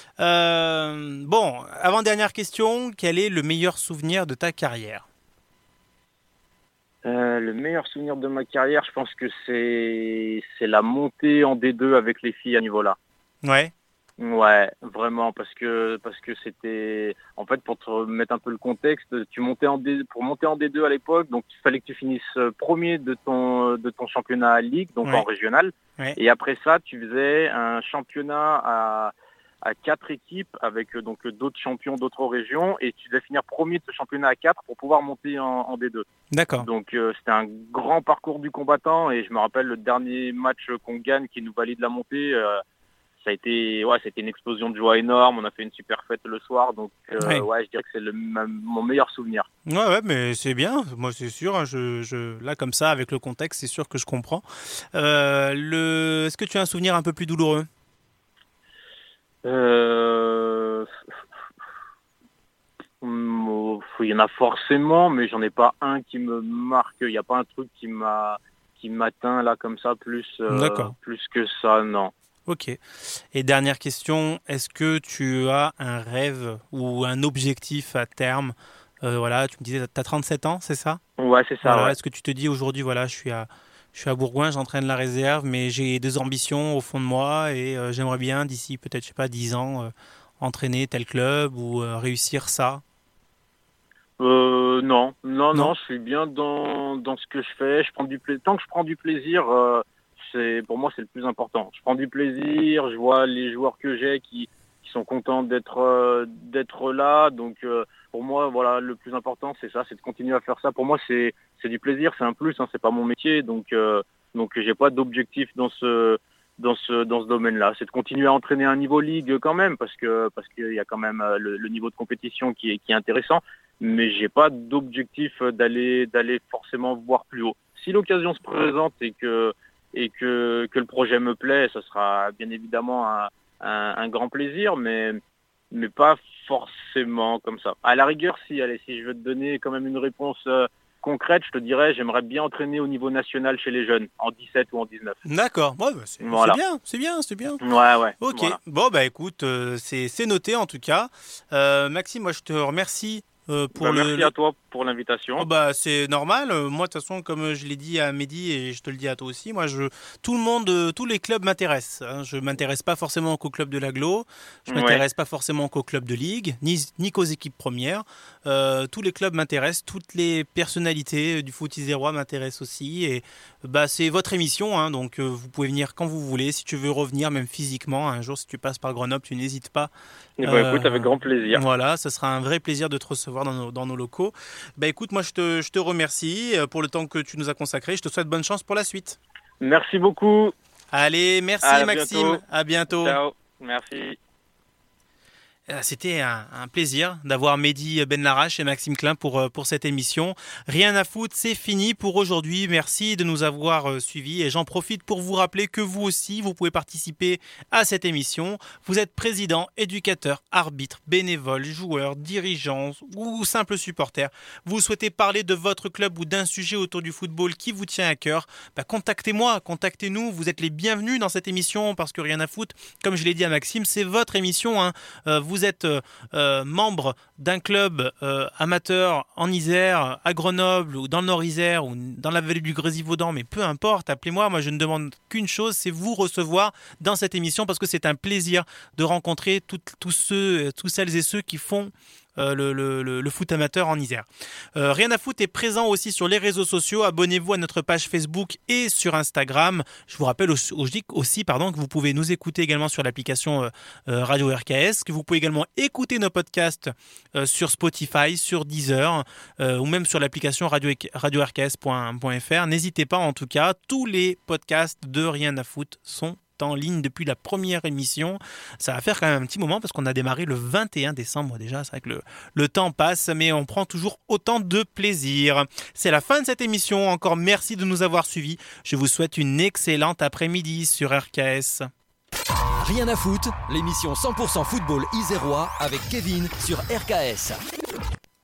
Euh, bon, avant-dernière question, quel est le meilleur souvenir de ta carrière? Euh, le meilleur souvenir de ma carrière, je pense que c'est, c'est la montée en D deux avec les filles à niveau-là. Ouais, Ouais, vraiment, parce que parce que c'était en fait pour te mettre un peu le contexte, tu montais en D, pour monter en D deux à l'époque, donc il fallait que tu finisses premier de ton de ton championnat à Ligue, donc Ouais. en régional, Ouais. et après ça tu faisais un championnat à à quatre équipes avec euh, donc d'autres champions d'autres régions et tu devais finir premier de ce championnat à quatre pour pouvoir monter en, en D deux. d'accord. Donc euh, c'était un grand parcours du combattant et je me rappelle le dernier match qu'on gagne qui nous valide la montée. euh, ça a été, ouais, c'était une explosion de joie énorme. On a fait une super fête le soir, donc euh, Ouais. ouais. je dirais que c'est le, ma- mon meilleur souvenir. Ouais, ouais, mais c'est bien. Moi, c'est sûr. hein, Je, je, là, comme ça, avec le contexte, c'est sûr que je comprends. Euh, le, est-ce que tu as un souvenir un peu plus douloureux? Euh... hum, Il y en a forcément, mais j'en ai pas un qui me marque. Il n'y a pas un truc qui m'a qui m'atteint là comme ça plus euh, D'accord. plus que ça, non. Ok. Et dernière question, est-ce que tu as un rêve ou un objectif à terme? Euh, voilà, tu me disais, tu as trente-sept ans, c'est ça? Ouais, c'est ça. Voilà, ouais. est-ce que tu te dis aujourd'hui, voilà, je suis à, je suis à Bourgoin, j'entraîne la réserve, mais j'ai des ambitions au fond de moi et euh, j'aimerais bien, d'ici peut-être, je sais pas, dix ans, euh, entraîner tel club ou euh, réussir ça? Euh, non, non, Non. non, je suis bien dans, dans ce que je fais. Je prends du plaisir. Tant que je prends du plaisir, euh, c'est pour moi c'est le plus important. Je prends du plaisir. Je vois les joueurs que j'ai qui, qui sont contents d'être euh, d'être là. Donc euh, pour moi, voilà, le plus important c'est ça, c'est de continuer à faire ça. Pour moi, c'est c'est du plaisir, c'est un plus. Hein, c'est pas mon métier, donc euh, donc j'ai pas d'objectif dans ce dans ce dans ce domaine-là. C'est de continuer à entraîner à un niveau ligue quand même, parce que parce qu'il y a quand même euh, le, le niveau de compétition qui est qui est intéressant. Mais j'ai pas d'objectif d'aller d'aller forcément voir plus haut. Si l'occasion se présente et que et que que le projet me plaît, ça sera bien évidemment un un, un grand plaisir, mais mais pas forcément comme ça. À la rigueur, si allez, si je veux te donner quand même une réponse euh, concrète, je te dirais, j'aimerais bien entraîner au niveau national chez les jeunes, en dix-sept ou en dix-neuf. D'accord, ouais, bah, c'est Voilà. c'est bien, c'est bien, c'est bien. Ouais, ouais. Ok, voilà. bon bah écoute, euh, c'est c'est noté en tout cas. Euh, Maxime, moi je te remercie euh, pour Bah, le... merci à toi pour l'invitation. Oh bah c'est normal. Euh, Moi de toute façon, comme je l'ai dit à Mehdi et je te le dis à toi aussi, moi je tout le monde, euh, tous les clubs m'intéressent. Hein. Je m'intéresse pas forcément qu'au club de l'agglo, je Ouais. m'intéresse pas forcément qu'au club de ligue, ni ni qu'aux équipes premières. Euh, tous les clubs m'intéressent, toutes les personnalités du foot isérois m'intéressent aussi. Et bah c'est votre émission, hein, donc euh, vous pouvez venir quand vous voulez. Si tu veux revenir, même physiquement, un jour si tu passes par Grenoble, tu n'hésites pas. Eh ben, Euh, écoute, avec grand plaisir. Voilà, ça sera un vrai plaisir de te recevoir dans nos, dans nos locaux. Bah écoute, moi je te, je te remercie euh, pour le temps que tu nous as consacré. Je te souhaite bonne chance pour la suite. Merci beaucoup. Allez, merci À Maxime. bientôt. À bientôt. Ciao. Merci. Euh, C'était un, un plaisir d'avoir Mehdi Benlarache et Maxime Klein pour, euh, pour cette émission. Rien à foutre, c'est fini pour aujourd'hui. Merci de nous avoir euh, suivis et j'en profite pour vous rappeler que vous aussi, vous pouvez participer à cette émission. Vous êtes président, éducateur, arbitre, bénévole, joueur, dirigeant ou simple supporter. Vous souhaitez parler de votre club ou d'un sujet autour du football qui vous tient à cœur, bah, contactez-moi, contactez-nous. Vous êtes les bienvenus dans cette émission parce que Rien à foutre, comme je l'ai dit à Maxime, c'est votre émission. Hein. Euh, vous êtes euh, euh, membre d'un club euh, amateur en Isère, à Grenoble ou dans le Nord-Isère ou dans la vallée du Grésivaudan, mais peu importe, appelez-moi. Moi, je ne demande qu'une chose, c'est vous recevoir dans cette émission parce que c'est un plaisir de rencontrer toutes- tous ceux, tous celles et ceux qui font euh, le, le- le- le foot amateur en Isère. Euh, Rien à foutre est présent aussi sur les réseaux sociaux. Abonnez-vous à notre page Facebook et sur Instagram. Je vous rappelle aussi, aussi pardon, que vous pouvez nous écouter également sur l'application euh, euh, Radio R K S, que vous pouvez également écouter nos podcasts euh, sur Spotify, sur Deezer euh, ou même sur l'application radio, radio R K S point F R. N'hésitez pas, en tout cas, tous les podcasts de Rien à foutre sont en ligne depuis la première émission. Ça va faire quand même un petit moment parce qu'on a démarré le vingt et un décembre déjà. C'est vrai que le, le temps passe, mais on prend toujours autant de plaisir. C'est la fin de cette émission. Encore merci de nous avoir suivis. Je vous souhaite une excellente après-midi sur R K S. Rien à foutre, l'émission cent pour cent football isérois avec Kevin sur R K S.